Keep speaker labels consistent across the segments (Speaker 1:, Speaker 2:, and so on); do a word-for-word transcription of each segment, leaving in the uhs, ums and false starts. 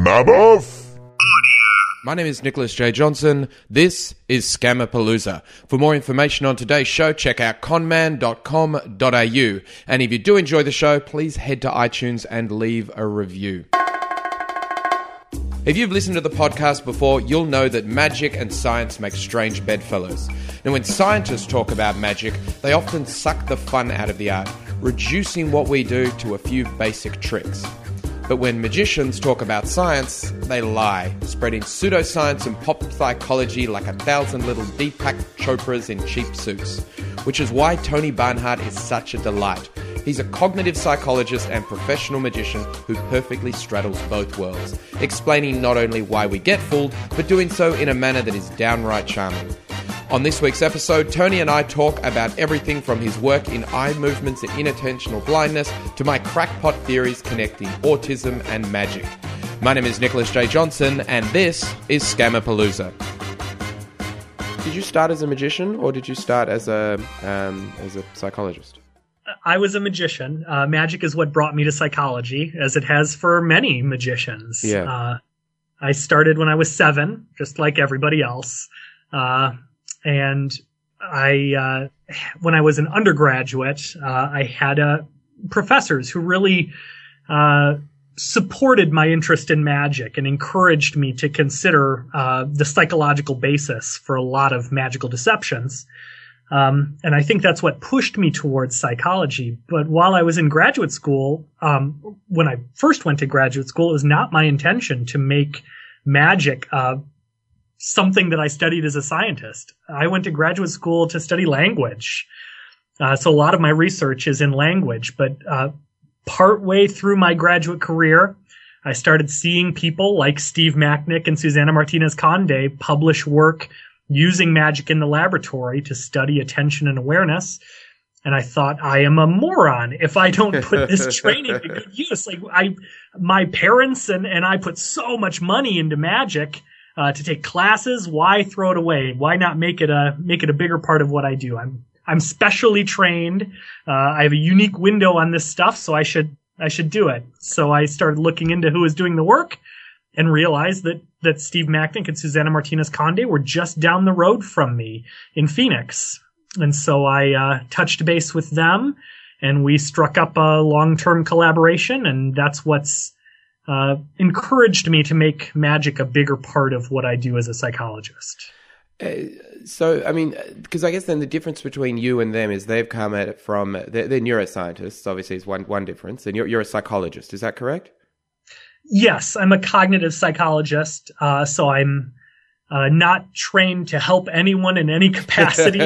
Speaker 1: Maboff.
Speaker 2: My name is Nicholas J. Johnson. This is Scamapalooza. For more information on today's show, check out conman dot com dot a u. And if you do enjoy the show, please head to iTunes and leave a review. If you've listened to the podcast before, you'll know that magic and science make strange bedfellows. Now, when scientists talk about magic, they often suck the fun out of the art, reducing what we do to a few basic tricks. But when magicians talk about science, they lie, spreading pseudoscience and pop psychology like a thousand little Deepak Chopras in cheap suits. Which is why Tony Barnhart is such a delight. He's a cognitive psychologist and professional magician who perfectly straddles both worlds, explaining not only why we get fooled, but doing so in a manner that is downright charming. On this week's episode, Tony and I talk about everything from his work in eye movements and inattentional blindness to my crackpot theories connecting autism and magic. My name is Nicholas J. Johnson, and this is Scamapalooza. Did you start as a magician, or did you start as a um, as a psychologist?
Speaker 3: I was a magician. Uh, magic is what brought me to psychology, as it has for many magicians.
Speaker 2: Yeah.
Speaker 3: Uh, I started when I was seven, just like everybody else. Uh, and I, uh, when I was an undergraduate, uh, I had uh, professors who really uh, supported my interest in magic and encouraged me to consider uh, the psychological basis for a lot of magical deceptions. Um, and I think that's what pushed me towards psychology. But while I was in graduate school, um, when I first went to graduate school, it was not my intention to make magic uh, something that I studied as a scientist. I went to graduate school to study language. Uh, so a lot of my research is in language. But uh, partway through my graduate career, I started seeing people like Steve Macknick and Susana Martinez-Conde publish work using magic in the laboratory to study attention and awareness. And I thought, I am a moron if I don't put this training to good use. Like I, my parents and, and I put so much money into magic, uh, to take classes. Why throw it away? Why not make it a, make it a bigger part of what I do? I'm, I'm specially trained. Uh, I have a unique window on this stuff, so I should, I should do it. So I started looking into who was doing the work and realized that, that Steve Macknick and Susana Martinez-Conde were just down the road from me in Phoenix. And so I uh, touched base with them, and we struck up a long-term collaboration, and that's what's uh, encouraged me to make magic a bigger part of what I do as a psychologist.
Speaker 2: Uh, so, I mean, because I guess then the difference between you and them is they've come at it from, they're, they're neuroscientists, obviously is one, one difference, and you're, you're a psychologist, is that correct?
Speaker 3: Yes, I'm a cognitive psychologist, uh, so I'm uh, not trained to help anyone in any capacity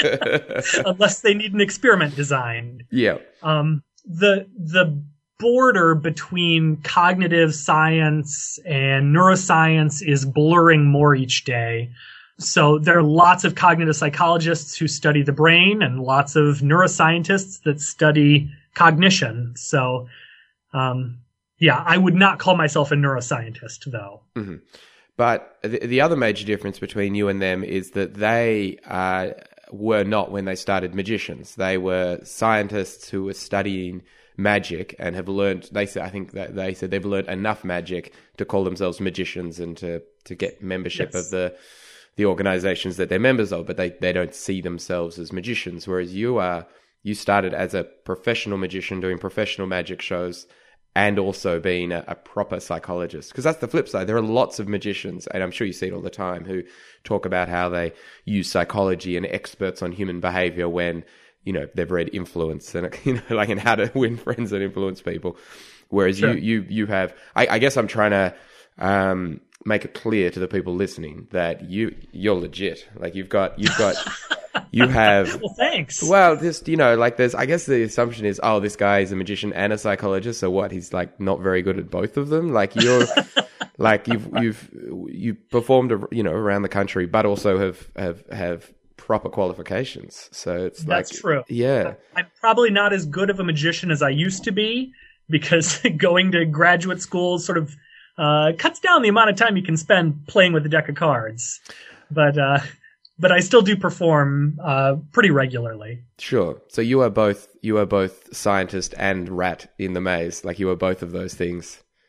Speaker 3: unless they need an experiment designed.
Speaker 2: Yeah.
Speaker 3: Um, the the border between cognitive science and neuroscience is blurring more each day. So there are lots of cognitive psychologists who study the brain and lots of neuroscientists that study cognition. So, um, yeah, I would not call myself a neuroscientist, though.
Speaker 2: Mm-hmm. But the, the other major difference between you and them is that they uh, were not, when they started, magicians. They were scientists who were studying magic and have learned, they said, I think that they said they've learned enough magic to call themselves magicians and to, to get membership
Speaker 3: Yes.
Speaker 2: of the the organizations that they're members of, but they, they don't see themselves as magicians. Whereas you are, you started as a professional magician doing professional magic shows and also being a, a proper psychologist. Because that's the flip side. There are lots of magicians, and I'm sure you see it all the time, who talk about how they use psychology and experts on human behavior when, you know, they've read Influence and, you know, like in How to Win Friends and Influence People. Whereas
Speaker 3: Sure.
Speaker 2: you, you, you have, I, I guess I'm trying to, um, make it clear to the people listening that you, you're legit. Like you've got, you've got, you have,
Speaker 3: Well, thanks.
Speaker 2: well, just, you know, like there's, I guess the assumption is, oh, this guy is a magician and a psychologist. So what? He's like not very good at both of them. Like you're, like you've, you've, you performed, you know, around the country, but also have, have, have proper qualifications. So it's
Speaker 3: That's
Speaker 2: like,
Speaker 3: true.
Speaker 2: yeah.
Speaker 3: I'm probably not as good of a magician as I used to be because going to graduate school sort of uh, cuts down the amount of time you can spend playing with a deck of cards. But uh, but I still do perform uh, pretty regularly.
Speaker 2: Sure. So you are both you are both scientist and rat in the maze. Like you are both of those things.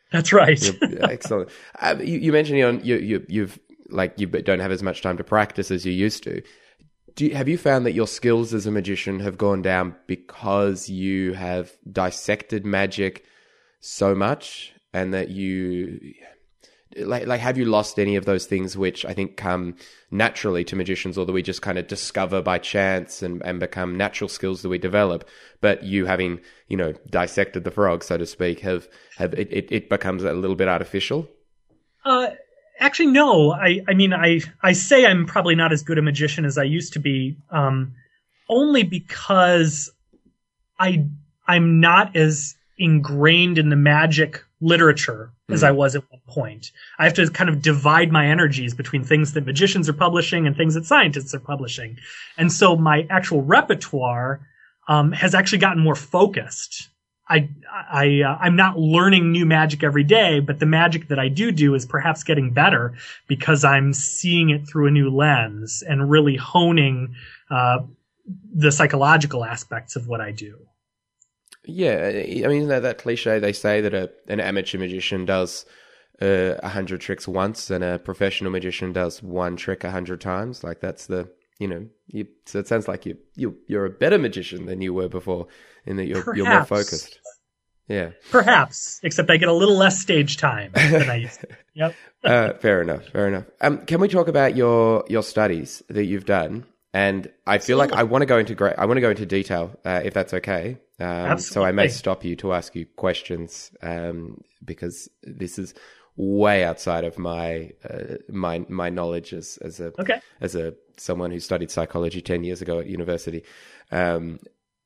Speaker 3: That's right.
Speaker 2: Excellent. Um, you, you mentioned you, you, you, you've like you don't have as much time to practice as you used to. Do you, have you found that your skills as a magician have gone down because you have dissected magic so much, and that you like like have you lost any of those things which I think come naturally to magicians, or that we just kind of discover by chance and, and become natural skills that we develop? But you, having, you know, dissected the frog, so to speak, have have it, it, it becomes a little bit artificial?
Speaker 3: Uh, actually, no. I, I mean, I, I say I'm probably not as good a magician as I used to be, um, only because I I'm not as ingrained in the magic literature as I was at one point. I have to kind of divide my energies between things that magicians are publishing and things that scientists are publishing. And so my actual repertoire um, has actually gotten more focused. I, I, uh, I'm not learning new magic every day, but the magic that I do do is perhaps getting better because I'm seeing it through a new lens and really honing uh, the psychological aspects of what I do.
Speaker 2: Yeah, I mean, that, that cliche, they say that a, an amateur magician does uh, a hundred tricks once and a professional magician does one trick a hundred times. Like, that's the, you know, you, so it sounds like you, you, you're a better magician than you were before, in that you're, you're more focused. Yeah.
Speaker 3: Perhaps, except I get a little less stage time than I used to. Yep.
Speaker 2: uh, fair enough, fair enough. Um, can we talk about your, your studies that you've done? And I feel like I want to go into great, I want to go into detail, uh, if that's okay. Um, so I may stop you to ask you questions, um, because this is way outside of my, uh, my, my knowledge as, as a,
Speaker 3: okay.
Speaker 2: as a, someone who studied psychology ten years ago at university. Um,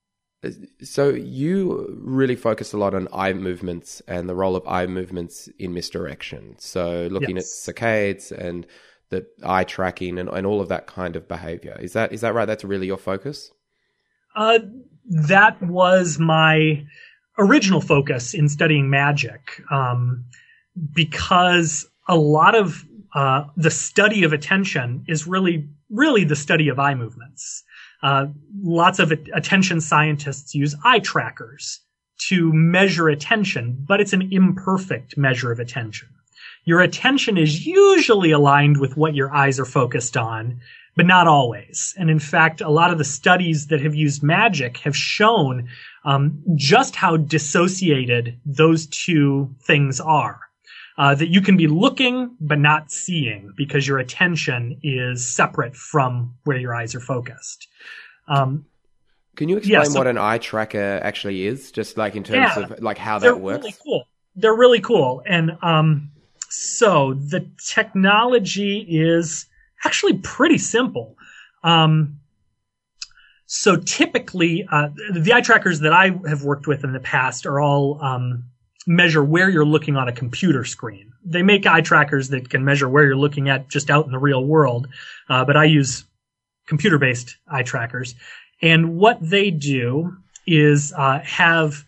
Speaker 2: so you really focus a lot on eye movements and the role of eye movements in misdirection. So looking yes. at saccades and the eye tracking and, and all of that kind of behavior. Is that, is that right? That's really your focus?
Speaker 3: Uh, that was my original focus in studying magic, um, because a lot of uh, the study of attention is really, really the study of eye movements. Uh, lots of attention scientists use eye trackers to measure attention, but it's an imperfect measure of attention. Your attention is usually aligned with what your eyes are focused on, but not always. And in fact, a lot of the studies that have used magic have shown um, just how dissociated those two things are. Uh, that you can be looking but not seeing because your attention is separate from where your eyes are focused. Um,
Speaker 2: can you explain yeah, so,
Speaker 3: what
Speaker 2: an eye tracker actually is, just like in terms
Speaker 3: yeah,
Speaker 2: of like how that works?
Speaker 3: Really cool. They're really cool. And um, so the technology is actually pretty simple. Um, so typically, uh, the eye trackers that I have worked with in the past are all um, measure where you're looking on a computer screen. They make eye trackers that can measure where you're looking at just out in the real world, uh, but I use computer-based eye trackers. And what they do is uh, have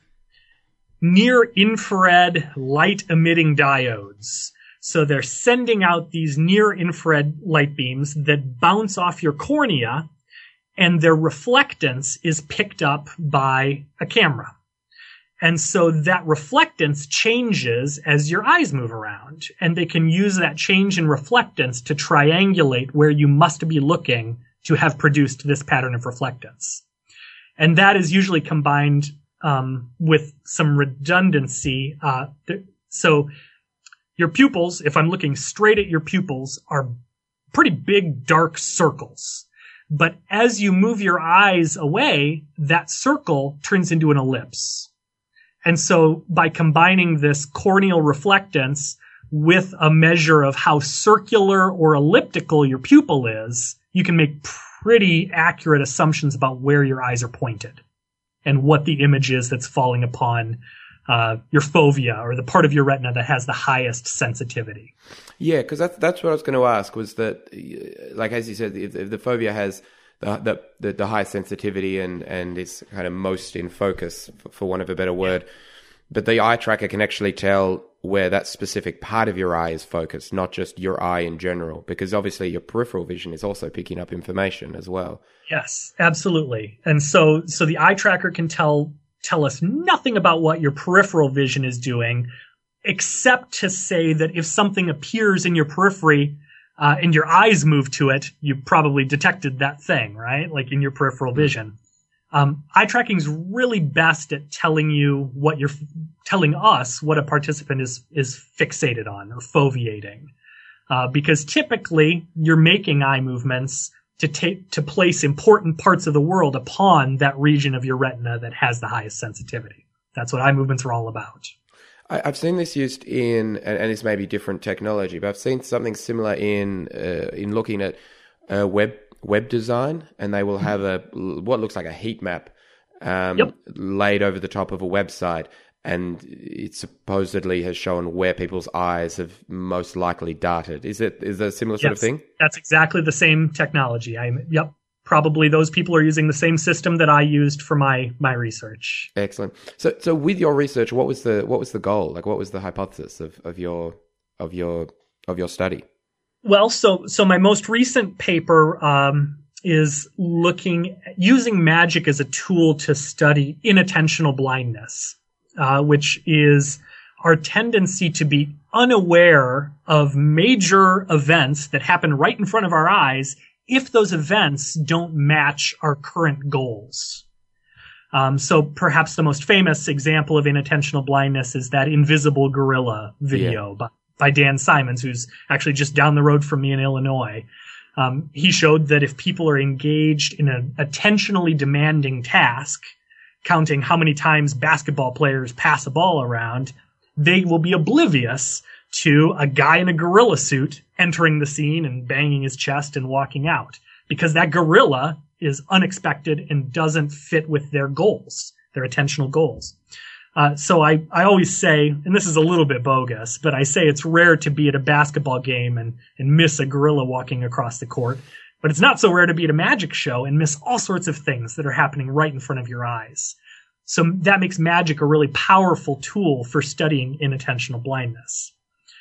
Speaker 3: near-infrared light-emitting diodes. So they're sending out these near-infrared light beams that bounce off your cornea, and their reflectance is picked up by a camera. And so that reflectance changes as your eyes move around, and they can use that change in reflectance to triangulate where you must be looking to have produced this pattern of reflectance. And that is usually combined um, with some redundancy. Uh, th- so your pupils, if I'm looking straight at your pupils, are pretty big, dark circles. But as you move your eyes away, that circle turns into an ellipse. And so by combining this corneal reflectance with a measure of how circular or elliptical your pupil is, you can make pretty accurate assumptions about where your eyes are pointed and what the image is that's falling upon uh, your fovea, or the part of your retina that has the highest sensitivity.
Speaker 2: Yeah, because that's, that's what I was going to ask, was that, like as you said, if, if the fovea has the, the the the high sensitivity and and is kind of most in focus, for, for want of a better word, yeah. But the eye tracker can actually tell where that specific part of your eye is focused, not just your eye in general, because obviously your peripheral vision is also picking up information as well. Yes,
Speaker 3: absolutely. And so so the eye tracker can tell tell us nothing about what your peripheral vision is doing, except to say that if something appears in your periphery uh, and your eyes move to it, you probably detected that thing, right? Like in your peripheral vision. Um, eye tracking is really best at telling you what you're telling us what a participant is is fixated on or foveating, uh, because typically you're making eye movements to take to place important parts of the world upon that region of your retina that has the highest sensitivity. That's what eye movements are all about.
Speaker 2: I've seen this used in, and this may be different technology, but I've seen something similar in uh, in looking at uh, web. web design, and they will have a what looks like a heat map um,
Speaker 3: yep.
Speaker 2: laid over the top of a website, and it supposedly has shown where people's eyes have most likely darted. Is it is it a similar sort
Speaker 3: yes,
Speaker 2: of thing?
Speaker 3: That's exactly the same technology. I yep, probably those people are using the same system that I used for my my research.
Speaker 2: Excellent. So so with your research, what was the what was the goal? Like, what was the hypothesis of, of your of your of your study?
Speaker 3: Well, so so my most recent paper um, is looking using magic as a tool to study inattentional blindness, uh, which is our tendency to be unaware of major events that happen right in front of our eyes if those events don't match our current goals. Um, so perhaps the most famous example of inattentional blindness is that invisible gorilla video yeah. by by Dan Simons, who's actually just down the road from me in Illinois. Um, he showed that if people are engaged in an attentionally demanding task, counting how many times basketball players pass a ball around, they will be oblivious to a guy in a gorilla suit entering the scene and banging his chest and walking out, because that gorilla is unexpected and doesn't fit with their goals, their attentional goals. Uh, so I, I always say, and this is a little bit bogus, but I say it's rare to be at a basketball game and, and miss a gorilla walking across the court. But it's not so rare to be at a magic show and miss all sorts of things that are happening right in front of your eyes. So that makes magic a really powerful tool for studying inattentional blindness.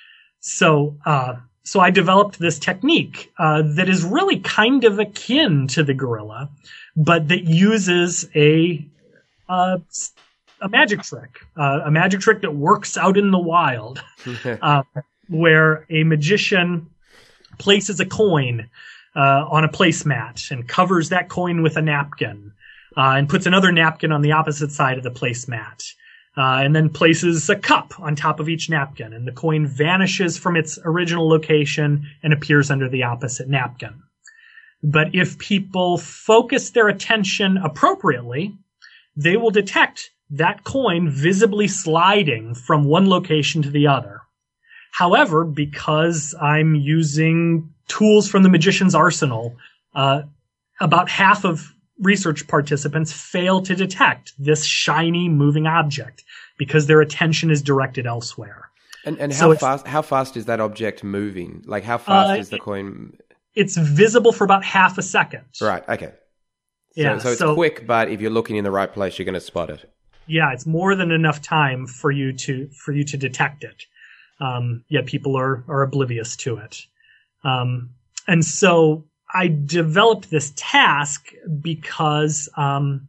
Speaker 3: So, uh, so I developed this technique, uh, that is really kind of akin to the gorilla, but that uses a, uh, a magic trick, uh, a magic trick that works out in the wild, uh, where a magician places a coin uh, on a placemat and covers that coin with a napkin, uh, and puts another napkin on the opposite side of the placemat, uh, and then places a cup on top of each napkin, and the coin vanishes from its original location and appears under the opposite napkin. But if people focus their attention appropriately, they will detect that coin visibly sliding from one location to the other. However, because I'm using tools from the magician's arsenal, uh, about half of research participants fail to detect this shiny moving object because their attention is directed elsewhere.
Speaker 2: And, and
Speaker 3: so
Speaker 2: how fast, how fast is that object moving? Like how fast uh, is the coin?
Speaker 3: It's visible for about half a second.
Speaker 2: Right. Okay. So,
Speaker 3: yeah,
Speaker 2: so it's
Speaker 3: so,
Speaker 2: quick, but if you're looking in the right place, you're going to spot it.
Speaker 3: Yeah, it's more than enough time for you to for you to detect it. Um, yet people are are oblivious to it. Um, and so I developed this task because um,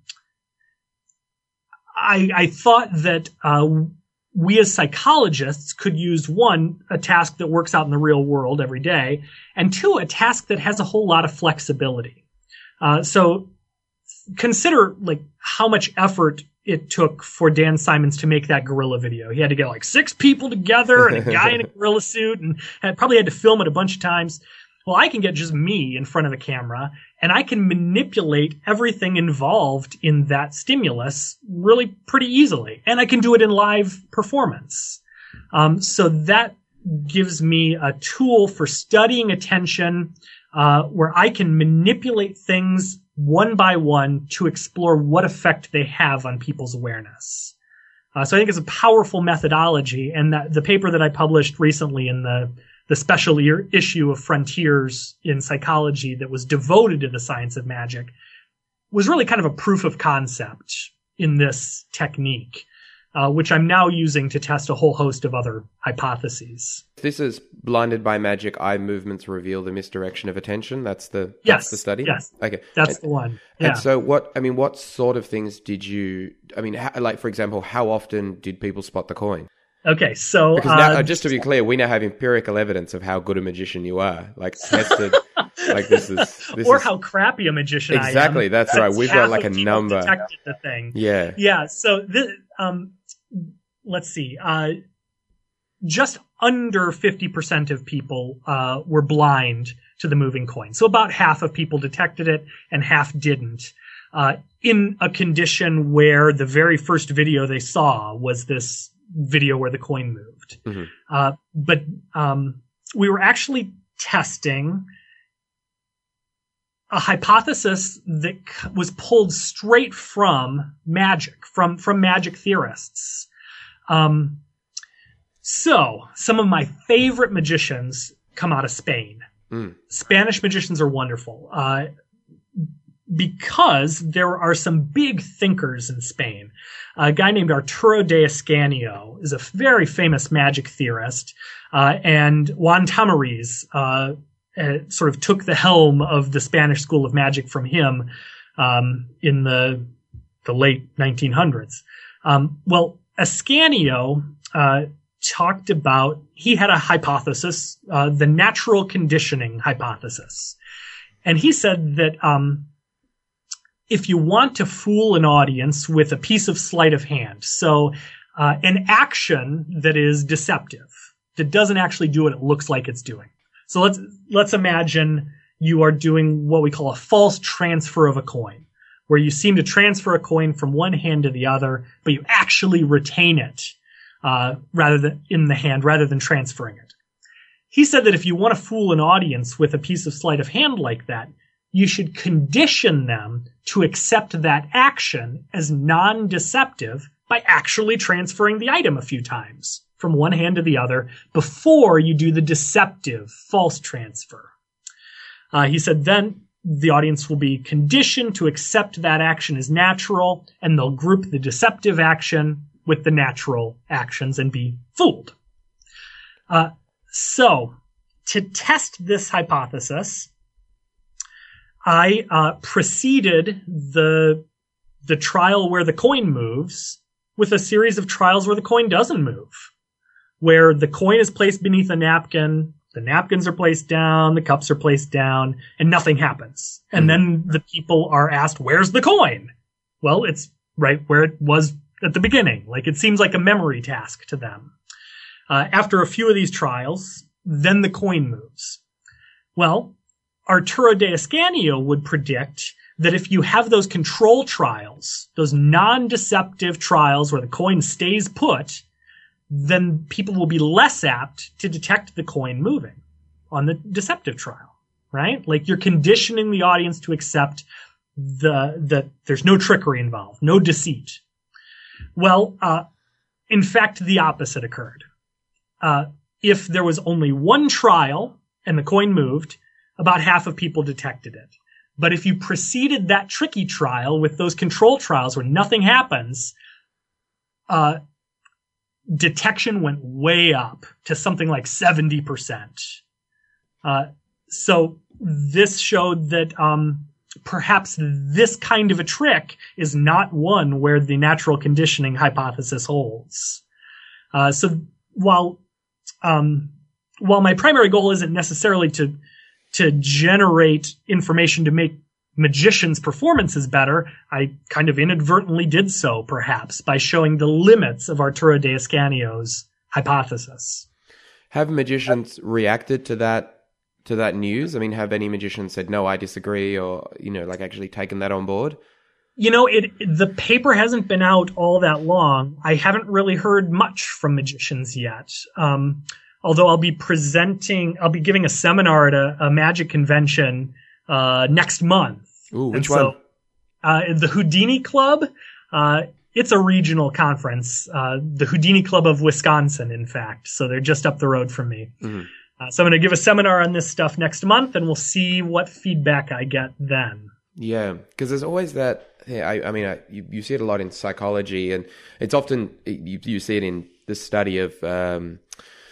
Speaker 3: I, I thought that uh, we as psychologists could use, one, a task that works out in the real world every day, and two, a task that has a whole lot of flexibility. Uh, so consider like how much effort it took for Dan Simons to make that gorilla video. He had to get like six people together and a guy in a gorilla suit, and had, probably had to film it a bunch of times. Well, I can get just me in front of a camera, and I can manipulate everything involved in that stimulus really pretty easily. And I can do it in live performance. Um, so that gives me a tool for studying attention, uh, where I can manipulate things one by one to explore what effect they have on people's awareness. Uh, so I think it's a powerful methodology, and that the paper that I published recently in the the special year issue of Frontiers in Psychology that was devoted to the science of magic was really kind of a proof of concept in this technique, uh, which I'm now using to test a whole host of other hypotheses.
Speaker 2: This is Blinded by Magic, Eye Movements Reveal the Misdirection of Attention. That's the,
Speaker 3: yes,
Speaker 2: that's the study?
Speaker 3: Yes.
Speaker 2: Okay.
Speaker 3: That's
Speaker 2: and,
Speaker 3: the one. Yeah.
Speaker 2: And so what, I mean, what sort of things did you, I mean, how, like, for example, how often did people spot the coin?
Speaker 3: Okay, so
Speaker 2: because now,
Speaker 3: uh,
Speaker 2: just to be clear, we now have empirical evidence of how good a magician you are, like tested. Like this is, this
Speaker 3: or
Speaker 2: is,
Speaker 3: how crappy a magician I am.
Speaker 2: Exactly, that's right. We've got like a number.
Speaker 3: Detected the thing.
Speaker 2: Yeah,
Speaker 3: yeah. So this, um, let's see. Uh, just under fifty percent of people uh, were blind to the moving coin. So about half of people detected it, and half didn't. Uh, in a condition where the very first video they saw was this video where the coin moved.
Speaker 2: Mm-hmm.
Speaker 3: Uh, but um, we were actually testing a hypothesis that c- was pulled straight from magic, from, from magic theorists. Um, so some of my favorite magicians come out of Spain.
Speaker 2: Mm.
Speaker 3: Spanish magicians are wonderful. Uh, because there are some big thinkers in Spain. A guy named Arturo de Ascanio is a very famous magic theorist, uh, and Juan Tamariz uh, uh, sort of took the helm of the Spanish school of magic from him um, in the the late nineteen hundreds. Um, well, Ascanio uh, talked about, he had a hypothesis, uh, the natural conditioning hypothesis. And he said that um, if you want to fool an audience with a piece of sleight of hand, so uh, an action that is deceptive, that doesn't actually do what it looks like it's doing. So let's let's imagine you are doing what we call a false transfer of a coin, where you seem to transfer a coin from one hand to the other, but you actually retain it uh, rather than in the hand, rather than transferring it. He said that if you want to fool an audience with a piece of sleight of hand like that, you should condition them to accept that action as non-deceptive by actually transferring the item a few times from one hand to the other before you do the deceptive false transfer. Uh, he said then the audience will be conditioned to accept that action as natural, and they'll group the deceptive action with the natural actions and be fooled. Uh, so, to test this hypothesis, I uh, preceded the the trial where the coin moves with a series of trials where the coin doesn't move, where the coin is placed beneath a napkin, the napkins are placed down, the cups are placed down, and nothing happens. And then the people are asked, where's the coin? Well, it's right where it was at the beginning. Like, it seems like a memory task to them. Uh, after a few of these trials, then the coin moves. Well, Arturo de Ascanio would predict that if you have those control trials, those non-deceptive trials where the coin stays put, then people will be less apt to detect the coin moving on the deceptive trial, right? Like, you're conditioning the audience to accept the that there's no trickery involved, no deceit. Well, uh, in fact, the opposite occurred. Uh, if there was only one trial and the coin moved, about half of people detected it. But if you preceded that tricky trial with those control trials where nothing happens, uh, detection went way up to something like seventy percent. Uh, so this showed that um, perhaps this kind of a trick is not one where the natural conditioning hypothesis holds. Uh, so while um, while my primary goal isn't necessarily to to generate information to make magicians' performances better, I kind of inadvertently did so, perhaps, by showing the limits of Arturo de Ascanio's hypothesis.
Speaker 2: Have magicians reacted to that to that news? I mean, have any magicians said, no, I disagree, or, you know, like actually taken that on board?
Speaker 3: You know, it the paper hasn't been out all that long. I haven't really heard much from magicians yet. Um, although I'll be presenting, I'll be giving a seminar at a, a magic convention uh, next month.
Speaker 2: Ooh, which
Speaker 3: and so,
Speaker 2: one?
Speaker 3: Uh, the Houdini Club. Uh, it's a regional conference. Uh, the Houdini Club of Wisconsin, in fact. So they're just up the road from me. Mm-hmm. Uh, so I'm going to give a seminar on this stuff next month, and we'll see what feedback I get then.
Speaker 2: Yeah, because there's always that. Yeah, I, I mean, I, you, you see it a lot in psychology, and it's often you, you see it in the study of um,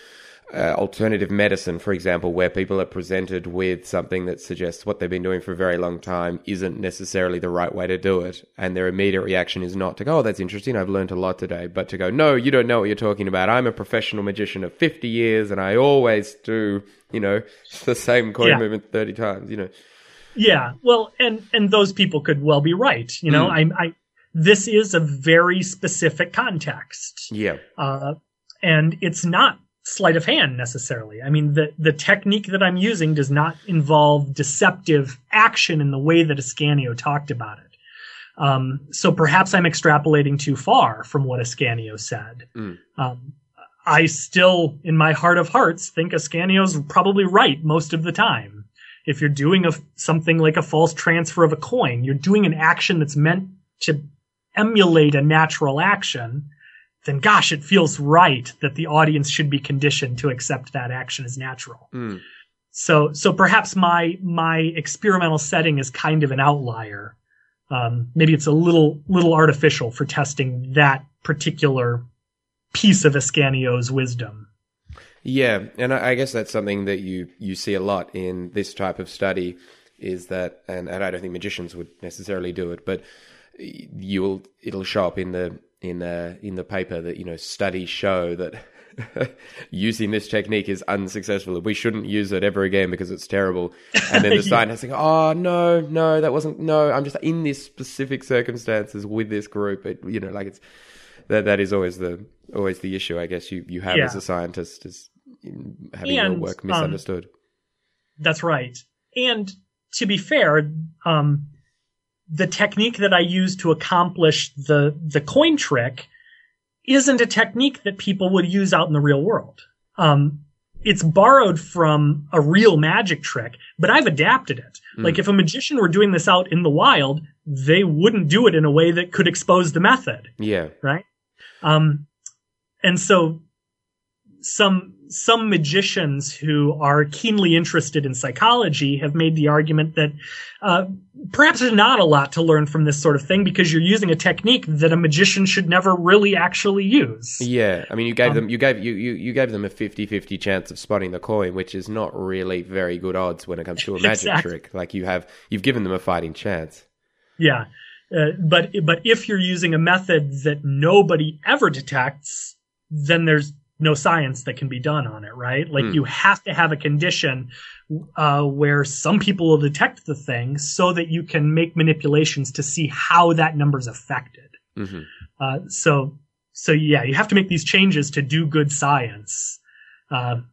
Speaker 2: uh, alternative medicine, for example, where people are presented with something that suggests what they've been doing for a very long time isn't necessarily the right way to do it. And their immediate reaction is not to go, oh, that's interesting, I've learned a lot today, but to go, no, you don't know what you're talking about. I'm a professional magician of fifty years and I always do, you know, the same coin
Speaker 3: yeah.
Speaker 2: movement thirty times, you know.
Speaker 3: Yeah, well, and, and those people could well be right. You know, mm. I, I, this is a very specific context.
Speaker 2: Yeah.
Speaker 3: Uh, and it's not sleight of hand necessarily. I mean, the, the technique that I'm using does not involve deceptive action in the way that Ascanio talked about it. Um, so perhaps I'm extrapolating too far from what Ascanio said. Mm. Um, I still, in my heart of hearts, think Ascanio's probably right most of the time. If you're doing a, something like a false transfer of a coin, you're doing an action that's meant to emulate a natural action, then gosh, it feels right that the audience should be conditioned to accept that action as natural. Mm. So, so perhaps my, my experimental setting is kind of an outlier. Um, maybe it's a little, little artificial for testing that particular piece of Ascanio's wisdom.
Speaker 2: Yeah. And I guess that's something that you, you see a lot in this type of study is that, and, and I don't think magicians would necessarily do it, but you'll, it'll show up in the, in the, in the paper that, you know, studies show that using this technique is unsuccessful. We shouldn't use it ever again because it's terrible. And then the scientist like, oh, no, no, that wasn't, no, I'm just in this specific circumstances with this group. It, you know, like it's, that, that is always the, always the issue, I guess you, you have yeah. as a scientist is having and, your work misunderstood.
Speaker 3: Um, that's right. And to be fair, um, the technique that I use to accomplish the, the coin trick isn't a technique that people would use out in the real world. Um, it's borrowed from a real magic trick, but I've adapted it. Mm. Like if a magician were doing this out in the wild, they wouldn't do it in a way that could expose the method.
Speaker 2: Yeah.
Speaker 3: Right? Um, and so some, some magicians who are keenly interested in psychology have made the argument that, uh, perhaps there's not a lot to learn from this sort of thing because you're using a technique that a magician should never really actually use.
Speaker 2: Yeah. I mean, you gave um, them, you gave, you, you, you gave them a fifty-fifty chance of spotting the coin, which is not really very good odds when it comes to a magic exactly. trick. Like you have, you've given them a fighting chance.
Speaker 3: Yeah. Uh, but, but if you're using a method that nobody ever detects, then there's no science that can be done on it, right? Like mm. you have to have a condition uh, where some people will detect the thing so that you can make manipulations to see how that number's affected. Mm-hmm. Uh, so, so yeah, you have to make these changes to do good science. Uh,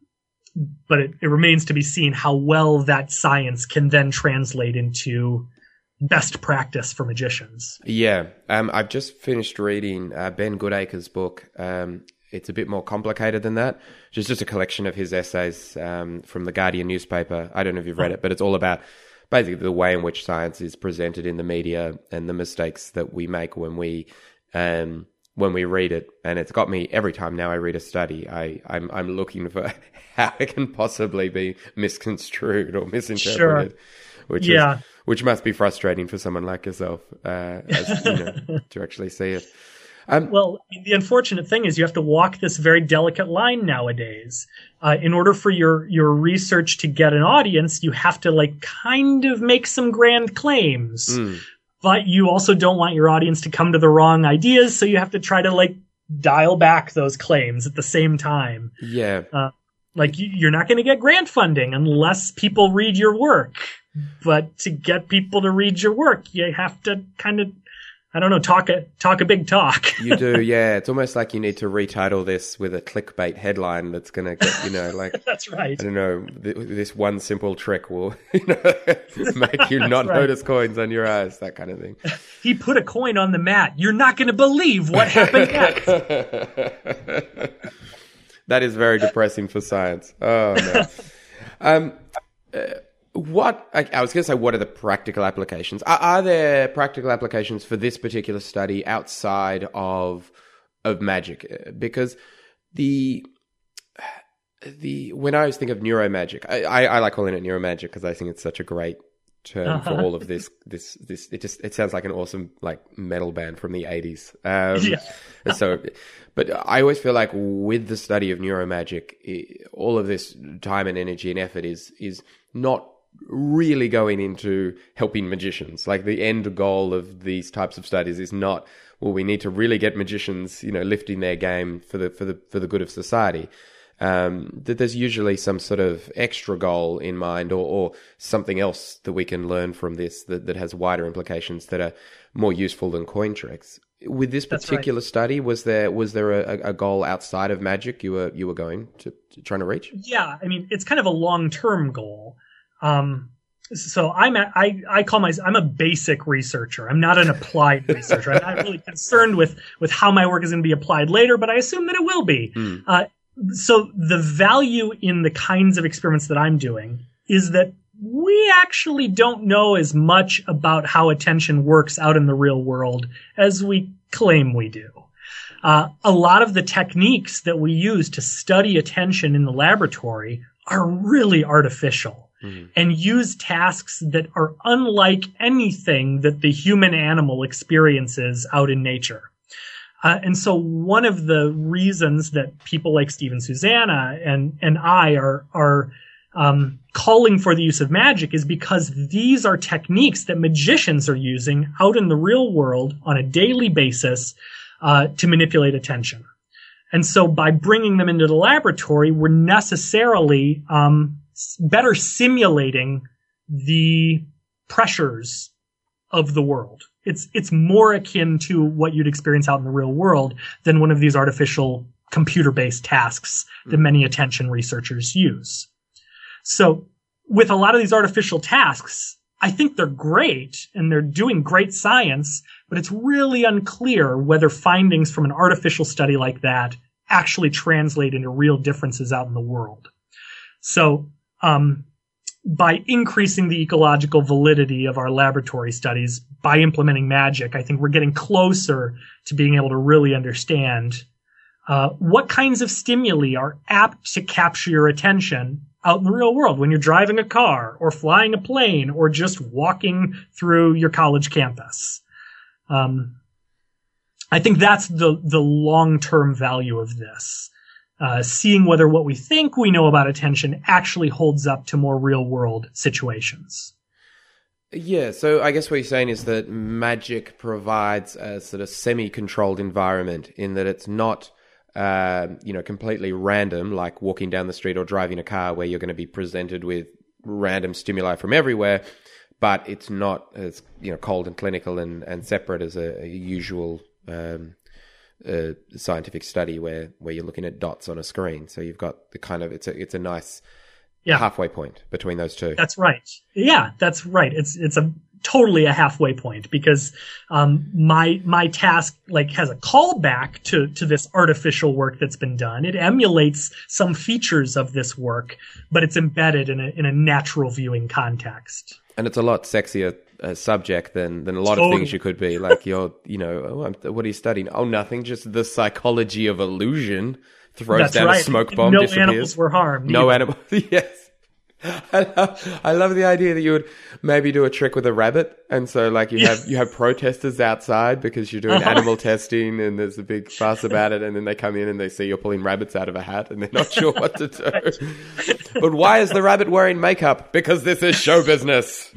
Speaker 3: but it, it remains to be seen how well that science can then translate into best practice for magicians.
Speaker 2: Yeah. Um, I've just finished reading uh, Ben Goodacre's book. Um, It's a bit more complicated than that. It's just a collection of his essays um, from the Guardian newspaper. I don't know if you've read it, but it's all about basically the way in which science is presented in the media and the mistakes that we make when we um, when we read it. And it's got me every time now I read a study, I, I'm I'm looking for how it can possibly be misconstrued or misinterpreted, sure. which yeah. is which must be frustrating for someone like yourself uh, as, you know, to actually see it. Um,
Speaker 3: well, the unfortunate thing is you have to walk this very delicate line nowadays. Uh, in order for your, your research to get an audience, you have to like kind of make some grand claims. Mm. But you also don't want your audience to come to the wrong ideas, so you have to try to like dial back those claims at the same time.
Speaker 2: Yeah.
Speaker 3: Uh, like you're not going to get grant funding unless people read your work. But to get people to read your work, you have to kind of, I don't know, talk a talk a big talk.
Speaker 2: You do, yeah. It's almost like you need to retitle this with a clickbait headline that's going to get, you know, like...
Speaker 3: That's right.
Speaker 2: I don't know, th- this one simple trick will, you know, make you not right. notice coins on your eyes, that kind of thing.
Speaker 3: He put a coin on the mat. You're not going to believe what happened next.
Speaker 2: That is very depressing for science. Oh, no. um... Uh, What I, I was going to say, what are the practical applications? Are, are there practical applications for this particular study outside of of magic? Because the the when I always think of neuromagic, I, I, I like calling it neuromagic because I think it's such a great term uh-huh. for all of this. This this it just it sounds like an awesome like metal band from the eighties. Um, yeah. so, but I always feel like with the study of neuromagic, it, all of this time and energy and effort is is not really going into helping magicians. Like the end goal of these types of studies is not, well, we need to really get magicians, you know, lifting their game for the for the for the good of society. Um, that there's usually some sort of extra goal in mind, or, or something else that we can learn from this that, that has wider implications that are more useful than coin tricks. With this particular right. study, was there was there a, a goal outside of magic you were you were going to, to trying to reach?
Speaker 3: Yeah, I mean, it's kind of a long term goal. Um, so I'm a, I I call myself I'm a basic researcher. I'm not an applied researcher. I'm not really concerned with with how my work is going to be applied later, but I assume that it will be. Mm. Uh, So the value in the kinds of experiments that I'm doing is that we actually don't know as much about how attention works out in the real world as we claim we do. Uh, a lot of the techniques that we use to study attention in the laboratory are really artificial mm-hmm. and use tasks that are unlike anything that the human animal experiences out in nature. Uh, and so one of the reasons that people like Stephen Susanna and, and I are, are, um, calling for the use of magic is because these are techniques that magicians are using out in the real world on a daily basis, uh, to manipulate attention. And so by bringing them into the laboratory, we're necessarily, um, better simulating the pressures of the world. It's it's more akin to what you'd experience out in the real world than one of these artificial computer-based tasks that many attention researchers use. So with a lot of these artificial tasks, I think they're great and they're doing great science, but it's really unclear whether findings from an artificial study like that actually translate into real differences out in the world. So, um, by increasing the ecological validity of our laboratory studies, by implementing magic, I think we're getting closer to being able to really understand uh, what kinds of stimuli are apt to capture your attention out in the real world when you're driving a car or flying a plane or just walking through your college campus. Um, I think that's the the long-term value of this. Uh, seeing whether what we think we know about attention actually holds up to more real-world situations.
Speaker 2: Yeah, so I guess what you're saying is that magic provides a sort of semi-controlled environment in that it's not, uh, you know, completely random, like walking down the street or driving a car where you're going to be presented with random stimuli from everywhere, but it's not as, you know, cold and clinical and, and separate as a, a usual um a scientific study where, where you're looking at dots on a screen. So you've got the kind of, it's a, it's a nice yeah. halfway point between those two.
Speaker 3: That's right. Yeah, that's right. It's, it's a totally a halfway point because, um, my, my task like has a callback to, to this artificial work that's been done. It emulates some features of this work, but it's embedded in a, in a natural viewing context.
Speaker 2: And it's a lot sexier uh, subject than, than a lot totally. of things you could be. Like you're, you know, oh, I'm, what are you studying? Oh, nothing. Just the psychology of illusion. Throws
Speaker 3: That's
Speaker 2: down
Speaker 3: right.
Speaker 2: a smoke bomb,
Speaker 3: no
Speaker 2: disappears.
Speaker 3: No animals were harmed.
Speaker 2: No animals. Yes. I love, I love the idea that you would maybe do a trick with a rabbit, and so like you have you have protesters outside because you're doing uh-huh. animal testing, and there's a big fuss about it, and then they come in and they see you're pulling rabbits out of a hat, and they're not sure what to do. But why is the rabbit wearing makeup? Because this is show business.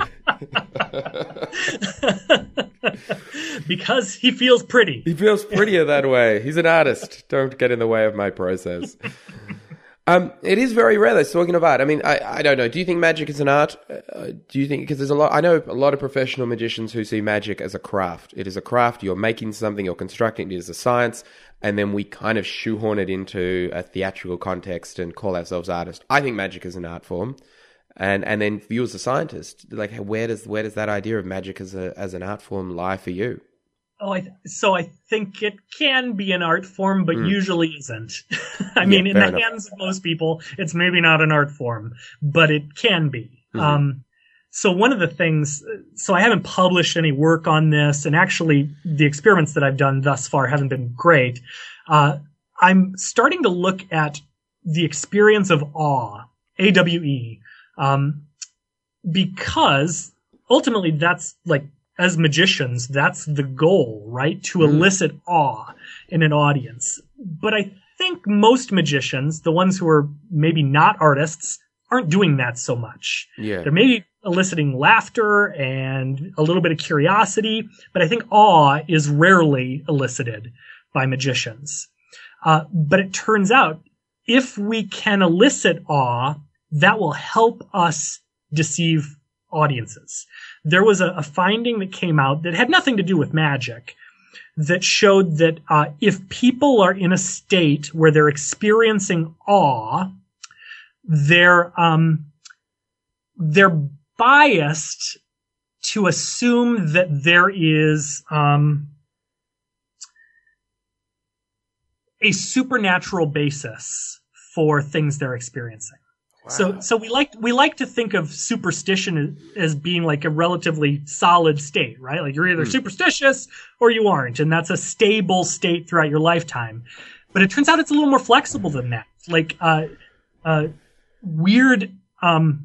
Speaker 3: Because he feels pretty.
Speaker 2: He feels prettier that way. He's an artist. Don't get in the way of my process. Um, it is very rare. They're talking about. I mean, I, I don't know. Do you think magic is an art? Uh, do you think because there's a lot? I know a lot of professional magicians who see magic as a craft. It is a craft. You're making something. You're constructing. It is a science, and then we kind of shoehorn it into a theatrical context and call ourselves artists. I think magic is an art form, and and then for you as a scientist, like where does where does that idea of magic as a as an art form lie for you?
Speaker 3: Oh, I th- so I think it can be an art form, but mm. usually isn't. I mean, yeah, in the enough. hands of most people, it's maybe not an art form, but it can be. Mm-hmm. Um, so one of the things, so I haven't published any work on this, and actually the experiments that I've done thus far haven't been great. Uh, I'm starting to look at the experience of awe, A W E, um, because ultimately that's like, as magicians, that's the goal, right? To elicit awe in an audience. But I think most magicians, the ones who are maybe not artists, aren't doing that so much.
Speaker 2: Yeah.
Speaker 3: They're maybe eliciting laughter and a little bit of curiosity, but I think awe is rarely elicited by magicians. Uh, but it turns out if we can elicit awe, that will help us deceive audiences. There was a, a finding that came out that had nothing to do with magic that showed that uh, if people are in a state where they're experiencing awe, they're um, they're biased to assume that there is um, a supernatural basis for things they're experiencing. Wow. So, so we like we like to think of superstition as, as being like a relatively solid state, right? Like you're either mm. superstitious or you aren't, and that's a stable state throughout your lifetime. But it turns out it's a little more flexible than that. Like uh, uh, weird um,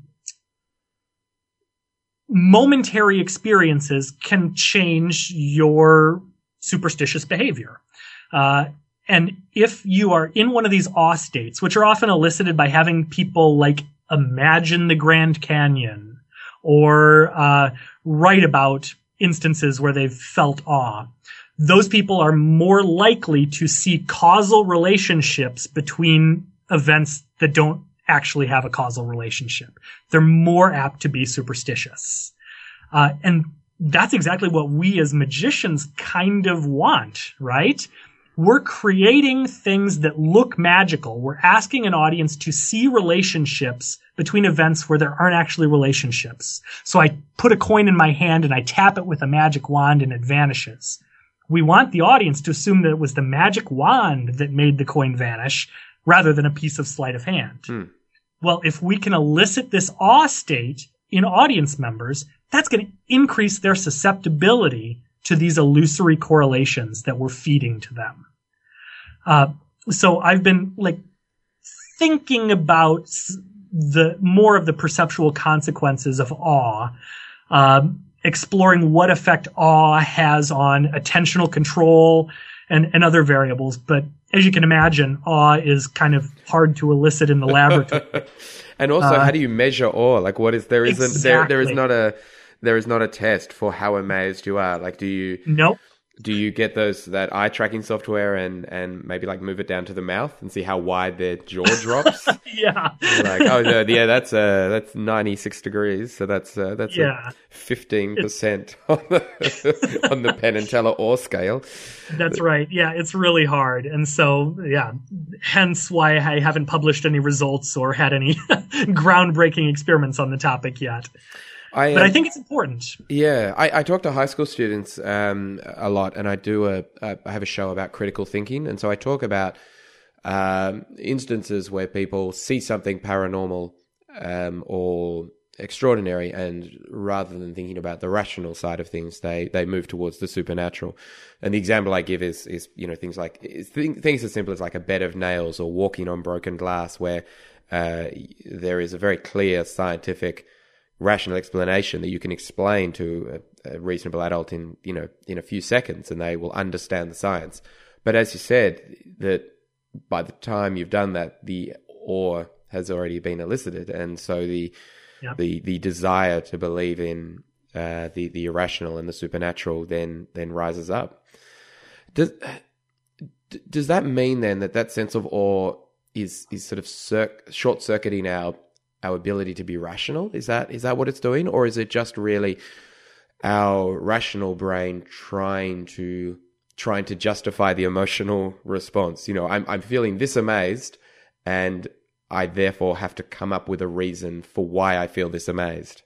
Speaker 3: momentary experiences can change your superstitious behavior. Uh, And if you are in one of these awe states, which are often elicited by having people like imagine the Grand Canyon or uh, write about instances where they've felt awe, those people are more likely to see causal relationships between events that don't actually have a causal relationship. They're more apt to be superstitious. Uh, and that's exactly what we as magicians kind of want, right? We're creating things that look magical. We're asking an audience to see relationships between events where there aren't actually relationships. So I put a coin in my hand and I tap it with a magic wand and it vanishes. We want the audience to assume that it was the magic wand that made the coin vanish rather than a piece of sleight of hand. Hmm. Well, if we can elicit this awe state in audience members, that's going to increase their susceptibility to these illusory correlations that we're feeding to them. Uh, so I've been like thinking about the more of the perceptual consequences of awe, um, exploring what effect awe has on attentional control and, and other variables. But as you can imagine, awe is kind of hard to elicit in the laboratory.
Speaker 2: And also, uh, how do you measure awe? Like, what is there? Isn't
Speaker 3: exactly.
Speaker 2: there? There is not a there is not a test for how amazed you are. Like, do you?
Speaker 3: Nope.
Speaker 2: Do you get those that eye tracking software and, and maybe like move it down to the mouth and see how wide their jaw drops?
Speaker 3: Yeah.
Speaker 2: Like, oh no, yeah, that's uh that's ninety six degrees, so that's uh, that's
Speaker 3: yeah.
Speaker 2: fifteen percent on the on the Penn and Teller awe scale.
Speaker 3: That's right. Yeah, it's really hard, and so yeah, hence why I haven't published any results or had any groundbreaking experiments on the topic yet. I, but I think it's important.
Speaker 2: Yeah, I, I talk to high school students um, a lot, and I do a, a I have a show about critical thinking, and so I talk about um, instances where people see something paranormal um, or extraordinary, and rather than thinking about the rational side of things, they they move towards the supernatural. And the example I give is is you know things like things as simple as like a bed of nails or walking on broken glass, where uh, there is a very clear scientific rational explanation that you can explain to a, a reasonable adult in, you know, in a few seconds, and they will understand the science. But as you said, that by the time you've done that, the awe has already been elicited. And so the, yeah. the, the desire to believe in, uh, the, the irrational and the supernatural then, then rises up. Does, does that mean then that that sense of awe is, is sort of cir- short-circuiting our our ability to be rational? Is that is that what it's doing? Or is it just really our rational brain trying to trying to justify the emotional response? You know, I'm I'm feeling this amazed, and I therefore have to come up with a reason for why I feel this amazed.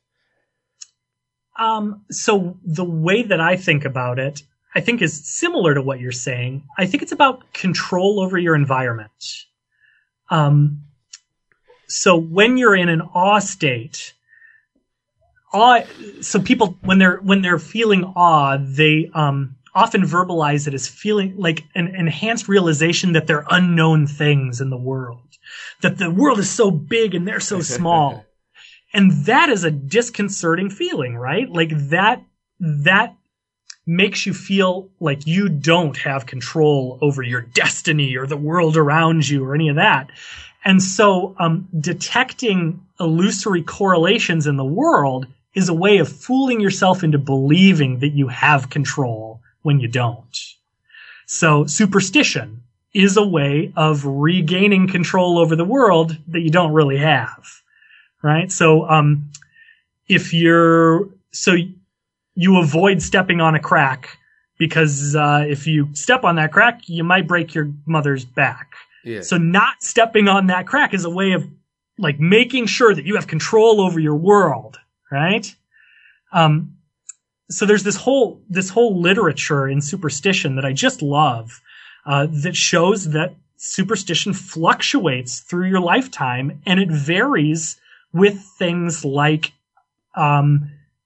Speaker 3: Um, so the way that I think about it, I think is similar to what you're saying. I think it's about control over your environment. Um, So when you're in an awe state, awe, so people, when they're, when they're feeling awe, they, um, often verbalize it as feeling like an enhanced realization that they're unknown things in the world, that the world is so big and they're so small. And that is a disconcerting feeling, right? Like that, that makes you feel like you don't have control over your destiny or the world around you or any of that. And so, um, detecting illusory correlations in the world is a way of fooling yourself into believing that you have control when you don't. So superstition is a way of regaining control over the world that you don't really have, right? So, um, if you're, so you avoid stepping on a crack because, uh, if you step on that crack, you might break your mother's back.
Speaker 2: Yeah.
Speaker 3: So not stepping on that crack is a way of like making sure that you have control over your world, right? Um, so there's this whole, this whole literature in superstition that I just love, uh, that shows that superstition fluctuates through your lifetime and it varies with things like, um,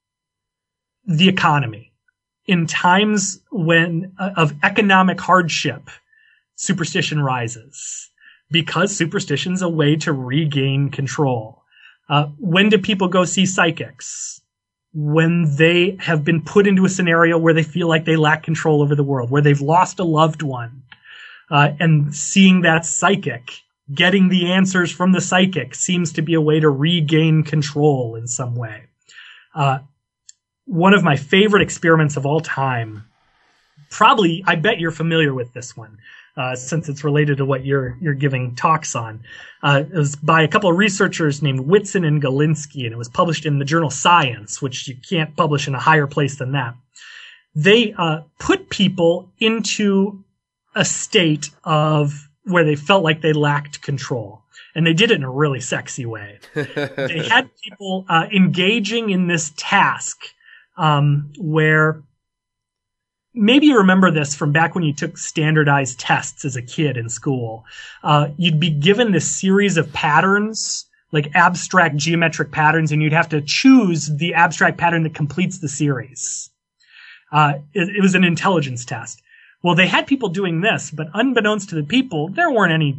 Speaker 3: the economy. In times when, uh, of economic hardship, superstition rises because superstition's a way to regain control. Uh, when do people go see psychics? When they have been put into a scenario where they feel like they lack control over the world, where they've lost a loved one, uh, and seeing that psychic, getting the answers from the psychic seems to be a way to regain control in some way. Uh, one of my favorite experiments of all time, probably, I bet you're familiar with this one. Uh, since it's related to what you're you're giving talks on. Uh, it was by a couple of researchers named Whitson and Galinsky, and it was published in the journal Science, which you can't publish in a higher place than that. They uh, put people into a state of where they felt like they lacked control, and they did it in a really sexy way. They had people uh, engaging in this task um, where maybe you remember this from back when you took standardized tests as a kid in school. Uh, you'd be given this series of patterns, like abstract geometric patterns, and you'd have to choose the abstract pattern that completes the series. Uh, it, it was an intelligence test. Well, they had people doing this, but unbeknownst to the people, there weren't any,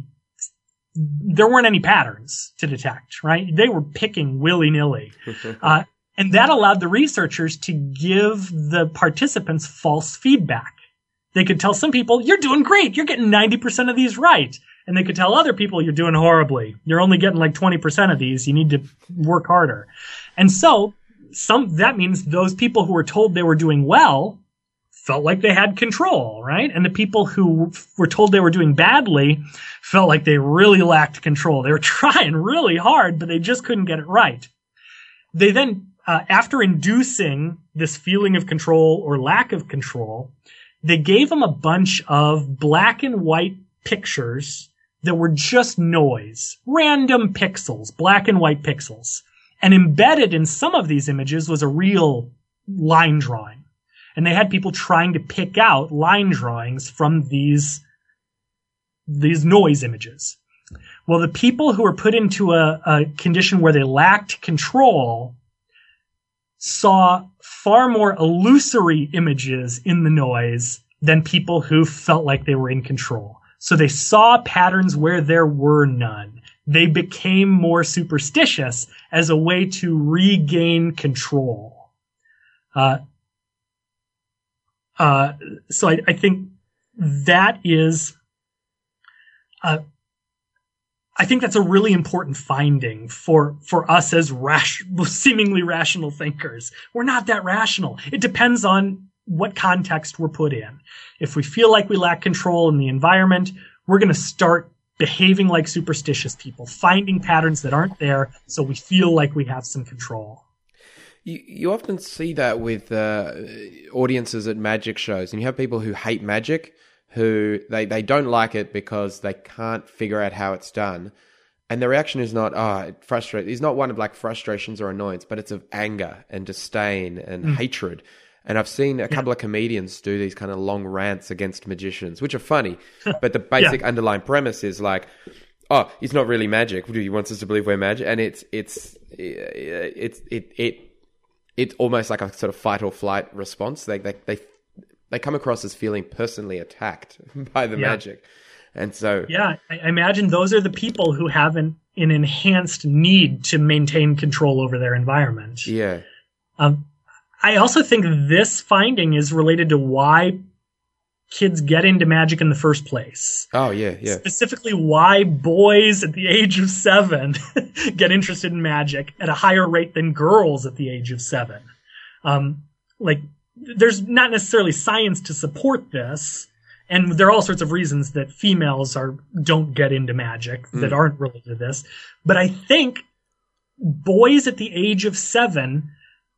Speaker 3: there weren't any patterns to detect, right? They were picking willy-nilly. Uh, And that allowed the researchers to give the participants false feedback. They could tell some people, you're doing great. You're getting ninety percent of these right. And they could tell other people, you're doing horribly. You're only getting like twenty percent of these. You need to work harder. And so some, that means those people who were told they were doing well felt like they had control, right? And the people who were told they were doing badly felt like they really lacked control. They were trying really hard, but they just couldn't get it right. They then, Uh, after inducing this feeling of control or lack of control, they gave them a bunch of black and white pictures that were just noise, random pixels, black and white pixels. And embedded in some of these images was a real line drawing. And they had people trying to pick out line drawings from these, these noise images. Well, the people who were put into a, a condition where they lacked control saw far more illusory images in the noise than people who felt like they were in control. So they saw patterns where there were none. They became more superstitious as a way to regain control. Uh, uh, so I, I think that is, uh, I think that's a really important finding for, for us as rash, seemingly rational thinkers. We're not that rational. It depends on what context we're put in. If we feel like we lack control in the environment, we're going to start behaving like superstitious people, finding patterns that aren't there so we feel like we have some control.
Speaker 2: You, you often see that with uh, audiences at magic shows, and you have people who hate magic, who they, they don't like it because they can't figure out how it's done. And the reaction is not, oh, it frustrates. It's not one of like frustrations or annoyance, but it's of anger and disdain and mm. hatred. And I've seen a couple yeah. of comedians do these kind of long rants against magicians, which are funny. But the basic yeah. underlying premise is like, oh, it's not really magic. He wants us to believe we're magic. And it's, it's, it's, it, it, it's almost like a sort of fight or flight response. They, they, they, they come across as feeling personally attacked by the yeah. magic. And so,
Speaker 3: yeah, I imagine those are the people who have an, an enhanced need to maintain control over their environment.
Speaker 2: Yeah.
Speaker 3: Um, I also think this finding is related to why kids get into magic in the first place.
Speaker 2: Oh, yeah, yeah.
Speaker 3: Specifically, why boys at the age of seven get interested in magic at a higher rate than girls at the age of seven. Um, like, there's not necessarily science to support this. And there are all sorts of reasons that females are don't get into magic that mm. aren't related to this. But I think boys at the age of seven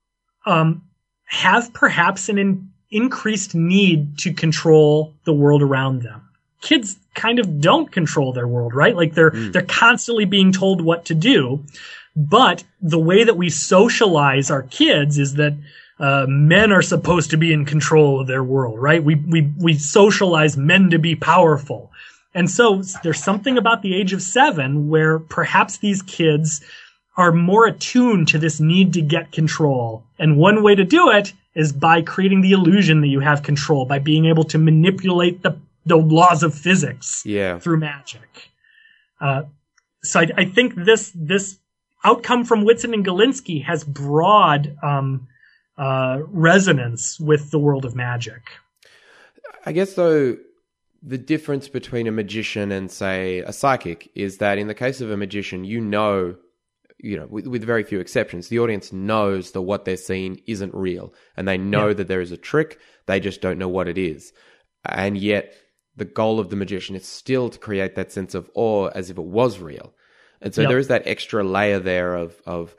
Speaker 3: um, have perhaps an in, increased need to control the world around them. Kids kind of don't control their world, right? Like they're mm. they're constantly being told what to do. But the way that we socialize our kids is that Uh, men are supposed to be in control of their world, right? We, we, we socialize men to be powerful. And so there's something about the age of seven where perhaps these kids are more attuned to this need to get control. And one way to do it is by creating the illusion that you have control, by being able to manipulate the, the laws of physics
Speaker 2: yeah.
Speaker 3: through magic. Uh, so I, I think this, this outcome from Whitson and Galinsky has broad, um, Uh, resonance with the world of magic.
Speaker 2: I guess, though, the difference between a magician and, say, a psychic is that in the case of a magician, you know, you know, with, with very few exceptions, the audience knows that what they're seeing isn't real, and they know yeah. that there is a trick. They just don't know what it is. And yet, the goal of the magician is still to create that sense of awe as if it was real. And so yep. there is that extra layer there of of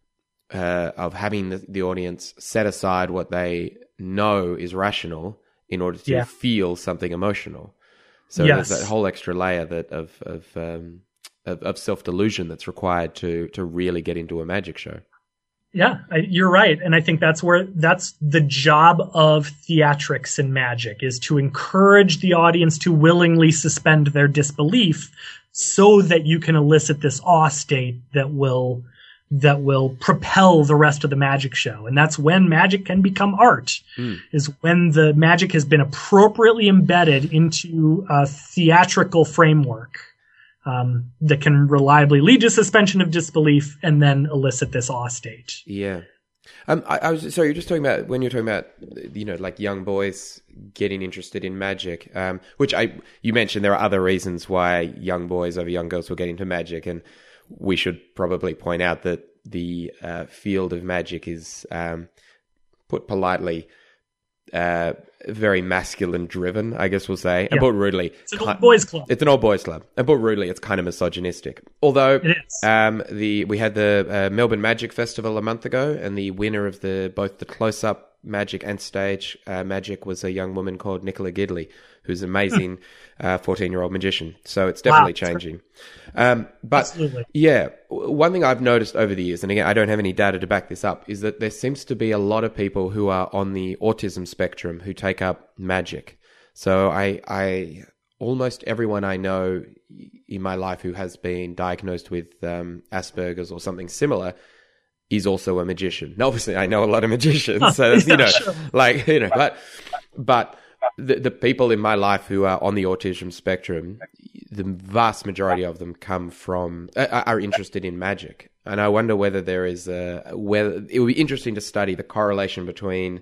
Speaker 2: Uh, of having the, the audience set aside what they know is rational in order to yeah. feel something emotional. So yes. there's that whole extra layer that of of, um, of, of self-delusion that's required to to really get into a magic show.
Speaker 3: Yeah, I, you're right, and I think that's where that's the job of theatrics in magic, is to encourage the audience to willingly suspend their disbelief, so that you can elicit this awe state that will. that will propel the rest of the magic show. And that's when magic can become art, mm. is when the magic has been appropriately embedded into a theatrical framework um, that can reliably lead to suspension of disbelief and then elicit this awe state.
Speaker 2: Yeah. Um, I, I was sorry. You're just talking about when you're talking about, you know, like young boys getting interested in magic, um, which I you mentioned there are other reasons why young boys over young girls will get into magic, and we should probably point out that the uh, field of magic is, um, put politely, uh, very masculine driven, I guess we'll say. Yeah. And put rudely,
Speaker 3: it's an old boys club.
Speaker 2: It's an old boys club. And put rudely, it's kind of misogynistic. Although
Speaker 3: it is.
Speaker 2: Um, the we had the uh, Melbourne Magic Festival a month ago, and the winner of the both the close-up magic and stage uh, magic was a young woman called Nicola Gidley, who's an amazing uh, fourteen-year-old magician. So it's definitely wow, changing. Um, but
Speaker 3: Absolutely.
Speaker 2: yeah, one thing I've noticed over the years, and again, I don't have any data to back this up, is that there seems to be a lot of people who are on the autism spectrum who take up magic. So I, I almost everyone I know in my life who has been diagnosed with um, Asperger's or something similar is also a magician. Now, obviously, I know a lot of magicians, so
Speaker 3: yeah,
Speaker 2: you know,
Speaker 3: sure.
Speaker 2: like you know, but but. The, the people in my life who are on the autism spectrum, the vast majority of them come from uh, are interested in magic, and I wonder whether there is a whether it would be interesting to study the correlation between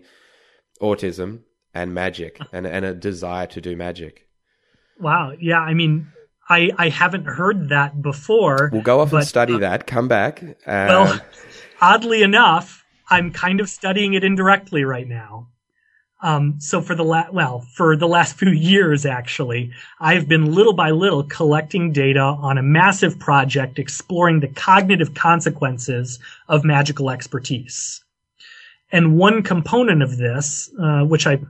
Speaker 2: autism and magic, and and a desire to do magic.
Speaker 3: Wow, yeah, I mean, I I haven't heard that before.
Speaker 2: We'll go off
Speaker 3: but,
Speaker 2: and study
Speaker 3: uh,
Speaker 2: that. Come back. Um,
Speaker 3: well, oddly enough, I'm kind of studying it indirectly right now. Um, so for the la- well, for the last few years, actually, I've been little by little collecting data on a massive project exploring the cognitive consequences of magical expertise. And one component of this, uh, which I,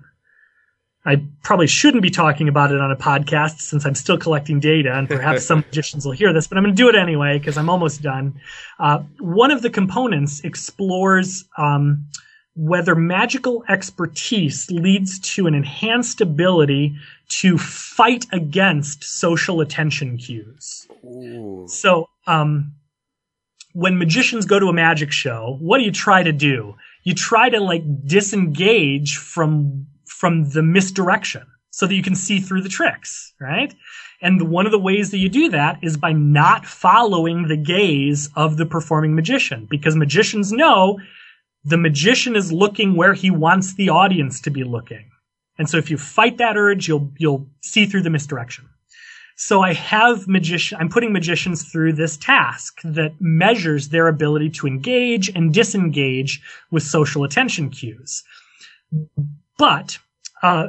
Speaker 3: I probably shouldn't be talking about it on a podcast since I'm still collecting data, and perhaps some magicians will hear this, but I'm going to do it anyway because I'm almost done. Uh, one of the components explores, um, whether magical expertise leads to an enhanced ability to fight against social attention cues.
Speaker 2: Ooh.
Speaker 3: So, um, when magicians go to a magic show, what do you try to do? You try to like disengage from, from the misdirection so that you can see through the tricks, right? And one of the ways that you do that is by not following the gaze of the performing magician, because magicians know the magician is looking where he wants the audience to be looking. And so if you fight that urge, you'll, you'll see through the misdirection. So I have magician, I'm putting magicians through this task that measures their ability to engage and disengage with social attention cues. But, uh,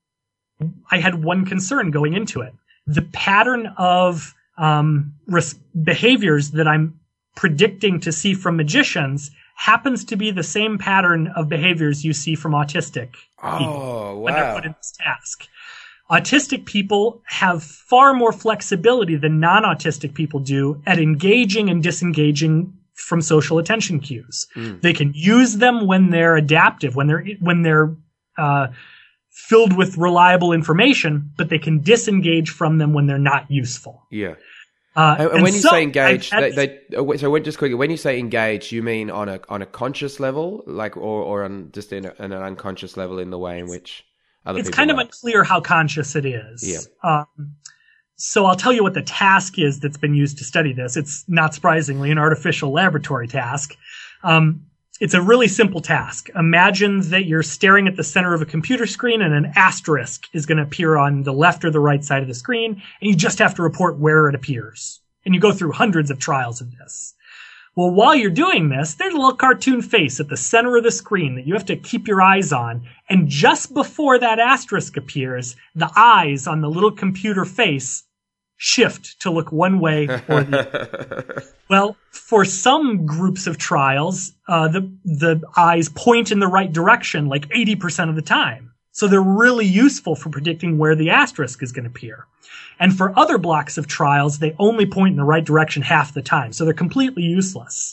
Speaker 3: I had one concern going into it. The pattern of, um, res- behaviors that I'm predicting to see from magicians happens to be the same pattern of behaviors you see from autistic people
Speaker 2: oh, wow.
Speaker 3: when they're put in this task. Autistic people have far more flexibility than non-autistic people do at engaging and disengaging from social attention cues. Mm. They can use them when they're adaptive, when they're when they're uh, filled with reliable information, but they can disengage from them when they're not useful.
Speaker 2: Yeah.
Speaker 3: Uh,
Speaker 2: and, and
Speaker 3: and
Speaker 2: when you
Speaker 3: so
Speaker 2: say engage,
Speaker 3: had,
Speaker 2: they, they so when, just quickly, when you say engage, you mean on a on a conscious level, like, or or on just in, a, in an unconscious level, in the way in which other
Speaker 3: it's
Speaker 2: people
Speaker 3: kind
Speaker 2: work?
Speaker 3: of unclear how conscious it is.
Speaker 2: Yeah.
Speaker 3: Um, so I'll tell you what the task is that's been used to study this. It's not surprisingly an artificial laboratory task. Um, it's a really simple task. Imagine that you're staring at the center of a computer screen and an asterisk is going to appear on the left or the right side of the screen, and you just have to report where it appears. And you go through hundreds of trials of this. Well, while you're doing this, there's a little cartoon face at the center of the screen that you have to keep your eyes on. And just before that asterisk appears, the eyes on the little computer face shift to look one way or the other. Well, for some groups of trials, uh, the, the eyes point in the right direction like eighty percent of the time. So they're really useful for predicting where the asterisk is going to appear. And for other blocks of trials, they only point in the right direction half the time. So they're completely useless.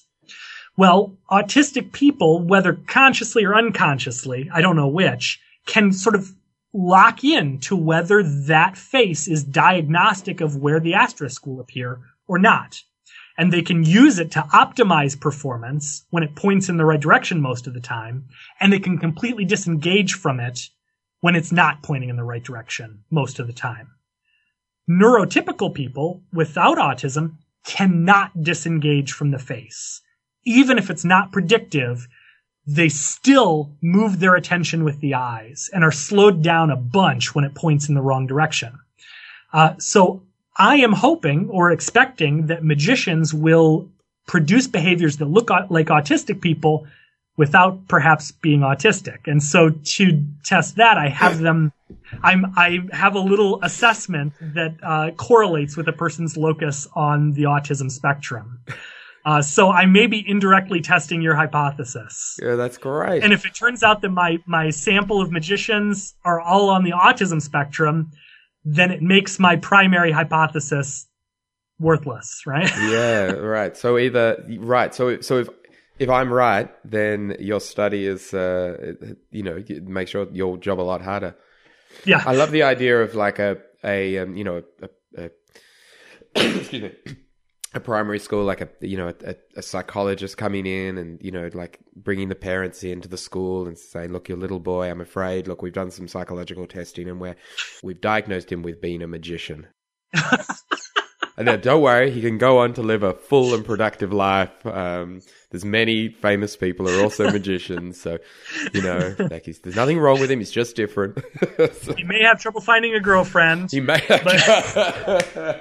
Speaker 3: Well, autistic people, whether consciously or unconsciously, I don't know which, can sort of lock in to whether that face is diagnostic of where the asterisk will appear or not. And they can use it to optimize performance when it points in the right direction most of the time. And they can completely disengage from it when it's not pointing in the right direction most of the time. Neurotypical people without autism cannot disengage from the face. Even if it's not predictive, they still move their attention with the eyes and are slowed down a bunch when it points in the wrong direction. Uh, so I am hoping or expecting that magicians will produce behaviors that look like autistic people without perhaps being autistic. And so to test that, I have them, I'm, I have a little assessment that uh, correlates with a person's locus on the autism spectrum. Uh, so I may be indirectly testing your hypothesis.
Speaker 2: Yeah, that's great.
Speaker 3: And if it turns out that my, my sample of magicians are all on the autism spectrum, then it makes my primary hypothesis worthless, right?
Speaker 2: Yeah, right. So either, right. So, so if, if I'm right, then your study is, uh, you know, makes your, your job a lot harder.
Speaker 3: Yeah.
Speaker 2: I love the idea of like a, a, um, you know, a, a, a excuse me, a primary school, like a, you know, a, a psychologist coming in and, you know, like bringing the parents into the school and saying, look, your little boy, I'm afraid, look, we've done some psychological testing and we're, we've diagnosed him with being a magician. And then don't worry, he can go on to live a full and productive life. Um, there's many famous people who are also magicians. So, you know, like he's, there's nothing wrong with him. He's just different. So,
Speaker 3: he may have trouble finding a girlfriend.
Speaker 2: he may have.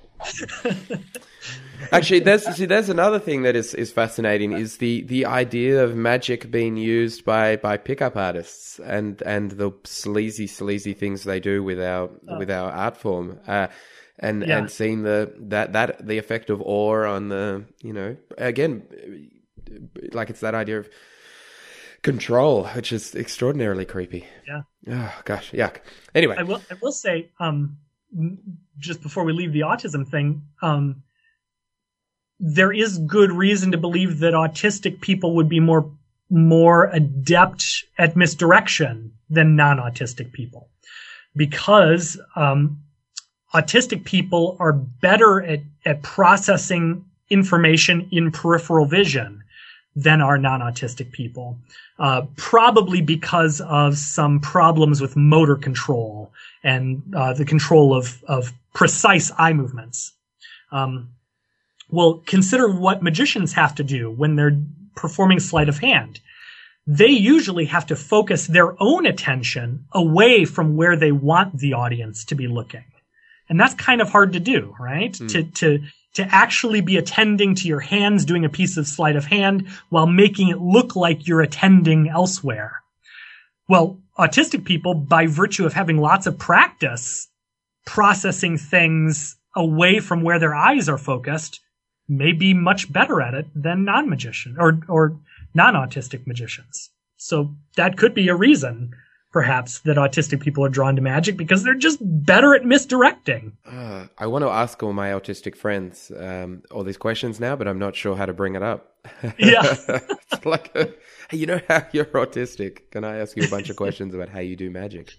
Speaker 2: Actually, there's see, there's another thing that is, is fascinating is the, the idea of magic being used by, by pickup artists and, and the sleazy, sleazy things they do with our oh. with our art form. Uh, and
Speaker 3: yeah.
Speaker 2: and seeing the that, that the effect of awe on the, you know, again, like it's that idea of control, which is extraordinarily creepy.
Speaker 3: Yeah.
Speaker 2: Oh gosh, yuck. Anyway,
Speaker 3: I will I will say, um, just before we leave the autism thing, um, there is good reason to believe that autistic people would be more more adept at misdirection than non-autistic people, because um, autistic people are better at, at processing information in peripheral vision than are non-autistic people, uh, probably because of some problems with motor control and uh, the control of, of precise eye movements. Um, well, consider what magicians have to do when they're performing sleight of hand. They usually have to focus their own attention away from where they want the audience to be looking. And that's kind of hard to do, right? Mm. To, to, to actually be attending to your hands doing a piece of sleight of hand while making it look like you're attending elsewhere. Well, autistic people, by virtue of having lots of practice processing things away from where their eyes are focused, may be much better at it than non-magician or, or non-autistic magicians. So that could be a reason, perhaps, that autistic people are drawn to magic, because they're just better at misdirecting.
Speaker 2: Uh, I want to ask all my autistic friends um, all these questions now, but I'm not sure how to bring it up.
Speaker 3: Yeah.
Speaker 2: It's like, a, hey, you know how you're autistic? Can I ask you a bunch of questions about how you do magic?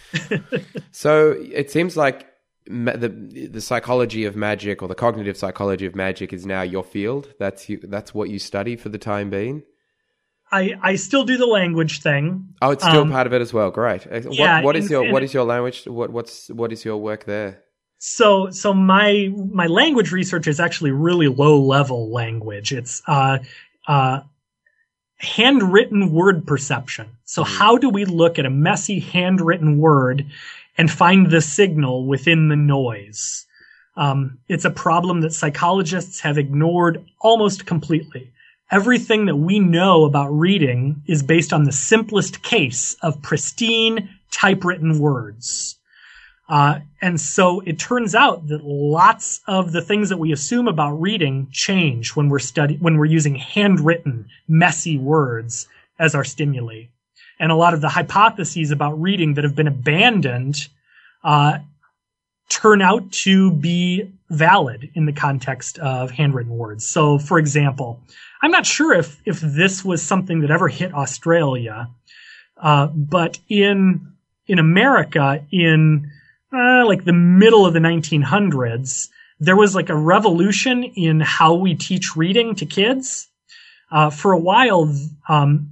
Speaker 2: So it seems like ma- the the psychology of magic, or the cognitive psychology of magic, is now your field. That's you, that's what you study for the time being.
Speaker 3: I, I still do the language thing.
Speaker 2: Oh, it's still
Speaker 3: um,
Speaker 2: part of it as well. Great.
Speaker 3: Yeah,
Speaker 2: what, what is
Speaker 3: and,
Speaker 2: your
Speaker 3: and
Speaker 2: what is your language? What what's what is your work there?
Speaker 3: So so my my language research is actually really low level language. It's uh uh handwritten word perception. So mm-hmm. how do we look at a messy handwritten word and find the signal within the noise? Um, it's a problem that psychologists have ignored almost completely. Everything that we know about reading is based on the simplest case of pristine typewritten words. Uh, and so it turns out that lots of the things that we assume about reading change when we're study, when we're using handwritten, messy words as our stimuli. And a lot of the hypotheses about reading that have been abandoned, uh, turn out to be valid in the context of handwritten words. So, for example, I'm not sure if, if this was something that ever hit Australia, uh, but in, in America, in, uh, like the middle of the nineteen hundreds, there was like a revolution in how we teach reading to kids. Uh, for a while, um,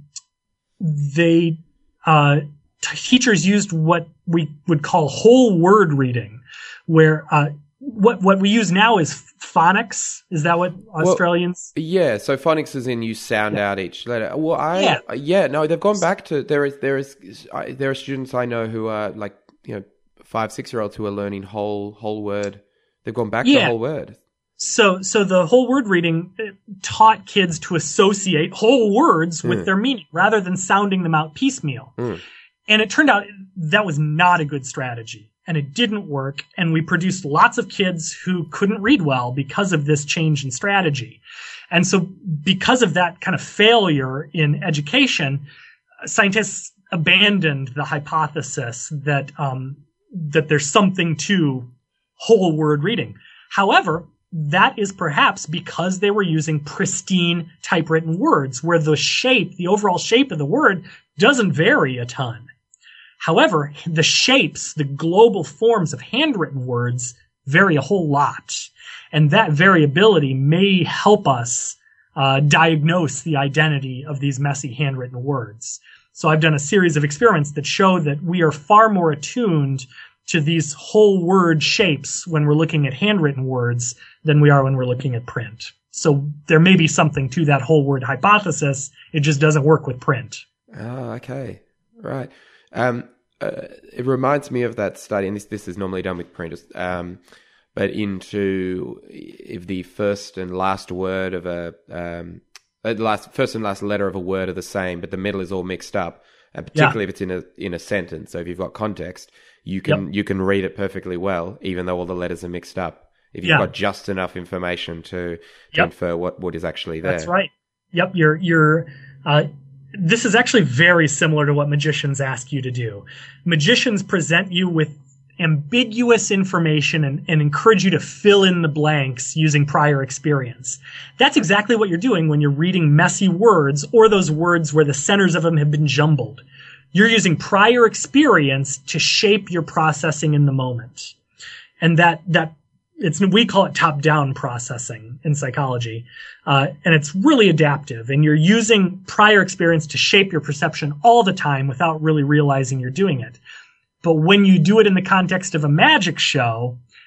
Speaker 3: they, uh, t- teachers used what we would call whole word reading, where, uh, what, what we use now is phonics. Is that what Australians?
Speaker 2: Well, yeah. So phonics is in you sound yeah. out each letter. Well, I,
Speaker 3: yeah.
Speaker 2: yeah, no, they've gone back to, there is, there is, I, there are students I know who are like, you know, five, six year olds who are learning whole, whole word. They've gone back
Speaker 3: yeah.
Speaker 2: to whole word.
Speaker 3: So, so the whole word reading taught kids to associate whole words with mm. their meaning rather than sounding them out piecemeal. Mm. And it turned out that was not a good strategy, and it didn't work. And we produced lots of kids who couldn't read well because of this change in strategy. And so because of that kind of failure in education, scientists abandoned the hypothesis that, um, that there's something to whole word reading. However, that is perhaps because they were using pristine typewritten words where the shape, the overall shape of the word doesn't vary a ton. However, the shapes, the global forms of handwritten words vary a whole lot. And that variability may help us uh, diagnose the identity of these messy handwritten words. So I've done a series of experiments that show that we are far more attuned to these whole word shapes when we're looking at handwritten words than we are when we're looking at print. So there may be something to that whole word hypothesis. It just doesn't work with print.
Speaker 2: Oh, okay. Right. Um, uh, it reminds me of that study, and this, this is normally done with print, um, but into if the first and last word of a, um, the last, first and last letter of a word are the same, but the middle is all mixed up, and particularly yeah. if it's in a, in a sentence. So if you've got context, you can, yep. you can read it perfectly well, even though all the letters are mixed up. If you've yeah. got just enough information to, to yep. infer what, what is actually there.
Speaker 3: That's right. Yep. You're, you're, uh, this is actually very similar to what magicians ask you to do. Magicians present you with ambiguous information and, and encourage you to fill in the blanks using prior experience. That's exactly what you're doing when you're reading messy words or those words where the centers of them have been jumbled. You're using prior experience to shape your processing in the moment. And that, that, it's, we call it top-down processing in psychology. Uh, and it's really adaptive. And you're using prior experience to shape your perception all the time without really realizing you're doing it. But when you do it in the context of a magic show,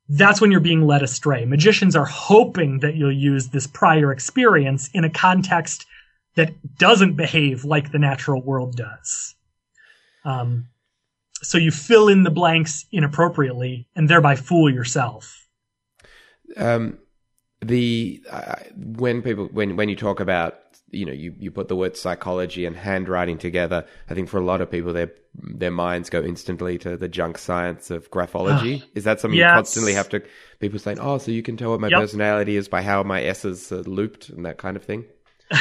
Speaker 3: that's when you're being led astray. Magicians are hoping that you'll use this prior experience in a context that doesn't behave like the natural world does. Um, so you fill in the blanks inappropriately and thereby fool yourself.
Speaker 2: Um, the uh, when people when when you talk about, you know, you, you put the word psychology and handwriting together, I think for a lot of people, their their minds go instantly to the junk science of graphology. Is that something
Speaker 3: yes.
Speaker 2: you constantly have to, people saying, oh, so you can tell what my
Speaker 3: yep.
Speaker 2: personality is by how my S's are looped and that kind of thing?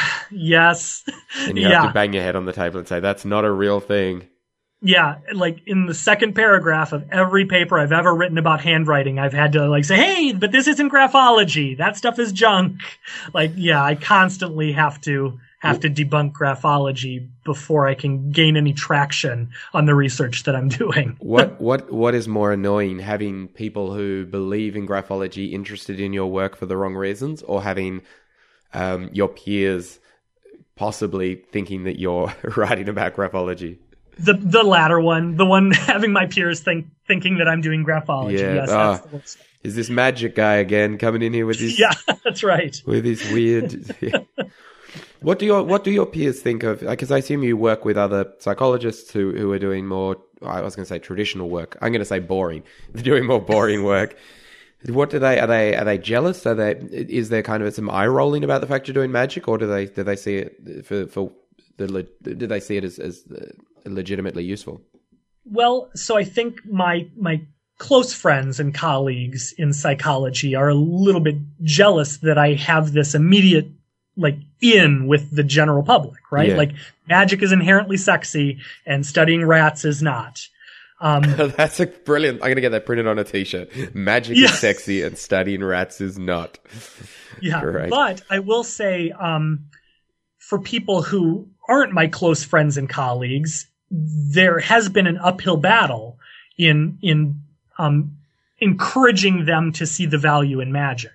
Speaker 3: Yes.
Speaker 2: And you
Speaker 3: yeah.
Speaker 2: have to bang your head on the table and say, that's not a real thing.
Speaker 3: Yeah, like in the second paragraph of every paper I've ever written about handwriting, I've had to like say, hey, but this isn't graphology. That stuff is junk. Like, yeah, I constantly have to have to debunk graphology before I can gain any traction on the research that I'm doing.
Speaker 2: What what what is more annoying, having people who believe in graphology interested in your work for the wrong reasons, or having um, your peers possibly thinking that you're writing about graphology?
Speaker 3: The the latter one, the one having my peers think thinking that I'm doing graphology.
Speaker 2: Yeah.
Speaker 3: Yes,
Speaker 2: Oh,
Speaker 3: that's the worst.
Speaker 2: Is this magic guy again coming in here with his
Speaker 3: Yeah, that's right.
Speaker 2: with his weird? Yeah. What do your what do your peers think of? Because I assume you work with other psychologists who who are doing more. I was going to say traditional work. I'm going to say boring. They're doing more boring work. What do they are they are they jealous? Are they is there kind of some eye rolling about the fact you're doing magic, or do they do they see it for for the do they see it as as legitimately useful?
Speaker 3: Well, so I think my my close friends and colleagues in psychology are a little bit jealous that I have this immediate like in with the general public, right?
Speaker 2: Yeah.
Speaker 3: Like magic is inherently sexy and studying rats is not. Um,
Speaker 2: That's a brilliant. I'm going to get that printed on a t-shirt. Magic
Speaker 3: yeah.
Speaker 2: is sexy and studying rats is not.
Speaker 3: Yeah.
Speaker 2: Great.
Speaker 3: But I will say, um, for people who aren't my close friends and colleagues, there has been an uphill battle in, in, um, encouraging them to see the value in magic.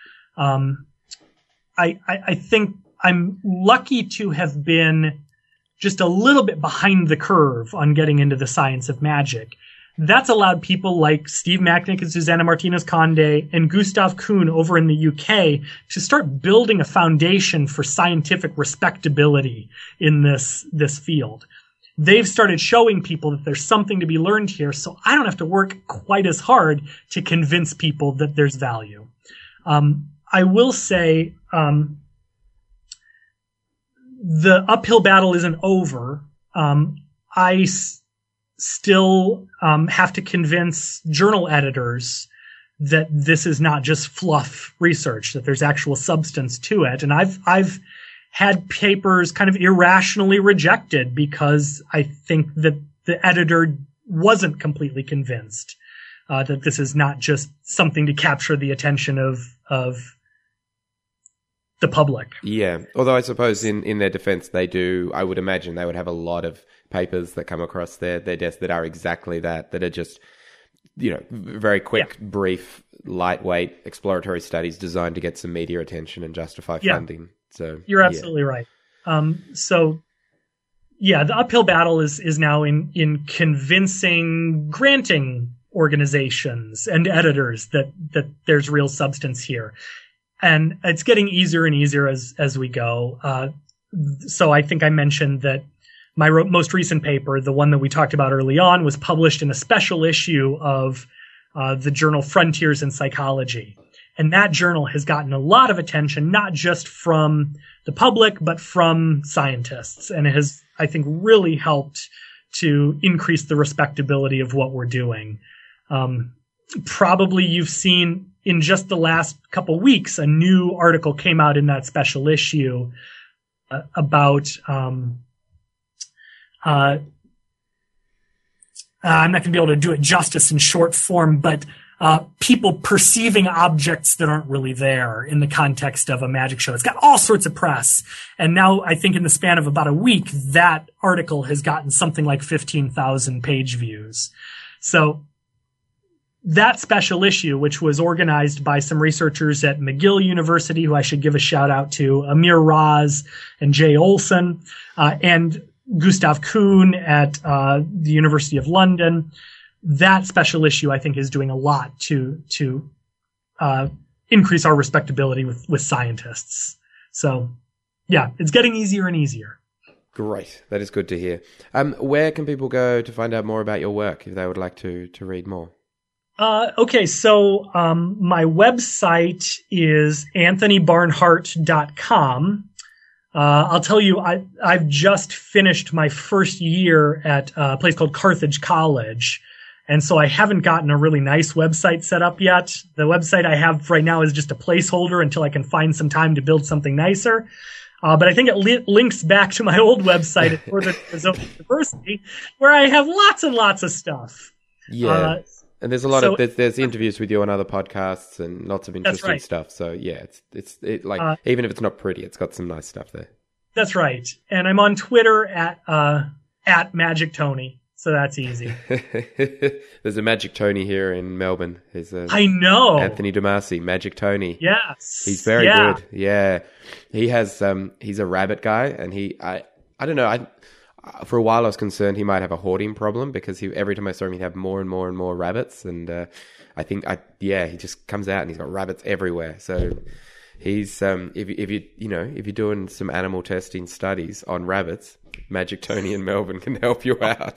Speaker 3: Um, I, I, I think I'm lucky to have been just a little bit behind the curve on getting into the science of magic. That's allowed people like Steve Macknick and Susanna Martinez-Conde and Gustav Kuhn over in the U K to start building a foundation for scientific respectability in this, this field. They've started showing people that there's something to be learned here, so I don't have to work quite as hard to convince people that there's value. Um, I will say, um, the uphill battle isn't over. Um, I s- still um, have to convince journal editors that this is not just fluff research, that there's actual substance to it. And I've I've had papers kind of irrationally rejected because I think that the editor wasn't completely convinced uh, that this is not just something to capture the attention of of the public.
Speaker 2: Yeah. Although I suppose in, in their defense, they do, I would imagine they would have a lot of papers that come across their, their desk that are exactly that, that are just, you know, very quick, yeah. brief, lightweight exploratory studies designed to get some media attention and justify
Speaker 3: yeah.
Speaker 2: funding. So
Speaker 3: you're absolutely yeah. right. Um, so yeah, the uphill battle is, is now in, in convincing granting organizations and editors that, that there's real substance here. And it's getting easier and easier as, as we go. Uh, so I think I mentioned that my ro- most recent paper, the one that we talked about early on, was published in a special issue of uh, the journal Frontiers in Psychology. And that journal has gotten a lot of attention, not just from the public, but from scientists. And it has, I think, really helped to increase the respectability of what we're doing. Um, probably you've seen in just the last couple weeks, a new article came out in that special issue uh, about, um, uh, I'm not going to be able to do it justice in short form, but uh, people perceiving objects that aren't really there in the context of a magic show. It's got all sorts of press. And now I think in the span of about a week, that article has gotten something like fifteen thousand page views. So that special issue, which was organized by some researchers at McGill University, who I should give a shout out to, Amir Raz and Jay Olson, uh, and Gustav Kuhn at uh, the University of London, that special issue, I think, is doing a lot to to uh, increase our respectability with, with scientists. So, yeah, it's getting easier and easier.
Speaker 2: Great. That is good to hear. Um, where can people go to find out more about your work if they would like to, to read more?
Speaker 3: Uh, okay, so um, my website is anthony barnhart dot com. Uh, I'll tell you, I, I've just finished my first year at a place called Carthage College. And so I haven't gotten a really nice website set up yet. The website I have right now is just a placeholder until I can find some time to build something nicer. Uh, but I think it li- links back to my old website at Northern Arizona University, where I have lots and lots of stuff.
Speaker 2: Yeah. Uh, And there's a lot so, of there's, there's interviews with you on other podcasts and lots of interesting right. stuff. So yeah, it's it's it, like uh, even if it's not pretty, it's got some nice stuff there.
Speaker 3: That's right. And I'm on Twitter at uh, at Magic Tony, so that's easy.
Speaker 2: There's a Magic Tony here in Melbourne. There's a
Speaker 3: I know
Speaker 2: Anthony Damasi, Magic Tony.
Speaker 3: Yes,
Speaker 2: he's very
Speaker 3: yeah.
Speaker 2: good. Yeah, he has um he's a rabbit guy, and he I I don't know I. For a while, I was concerned he might have a hoarding problem because he, every time I saw him, he'd have more and more and more rabbits. And uh, I think, I yeah, he just comes out and he's got rabbits everywhere. So he's, um, if, if you, you know, if you're doing some animal testing studies on rabbits, Magic Tony in Melbourne can help you out.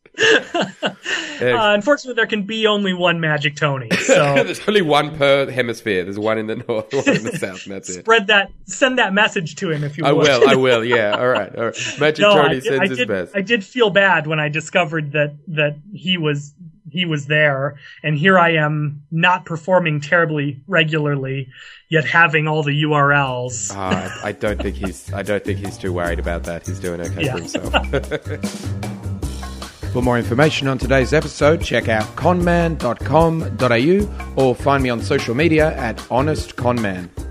Speaker 3: uh, unfortunately, there can be only one Magic Tony. So
Speaker 2: there's only one per hemisphere. There's one in the north, one in the south, and that's it.
Speaker 3: Spread that. Send that message to him if you
Speaker 2: I
Speaker 3: want.
Speaker 2: I will. I will. Yeah. All right. All right. Magic no, Tony
Speaker 3: did,
Speaker 2: sends
Speaker 3: I
Speaker 2: his
Speaker 3: did,
Speaker 2: best.
Speaker 3: I did feel bad when I discovered that that he was he was there, and here I am not performing terribly regularly, yet having all the U R Ls.
Speaker 2: uh, I, I don't think he's. I don't think he's too worried about that. He's doing okay
Speaker 3: yeah.
Speaker 2: for himself. For more information on today's episode, check out conman dot com dot a u or find me on social media at honest conman.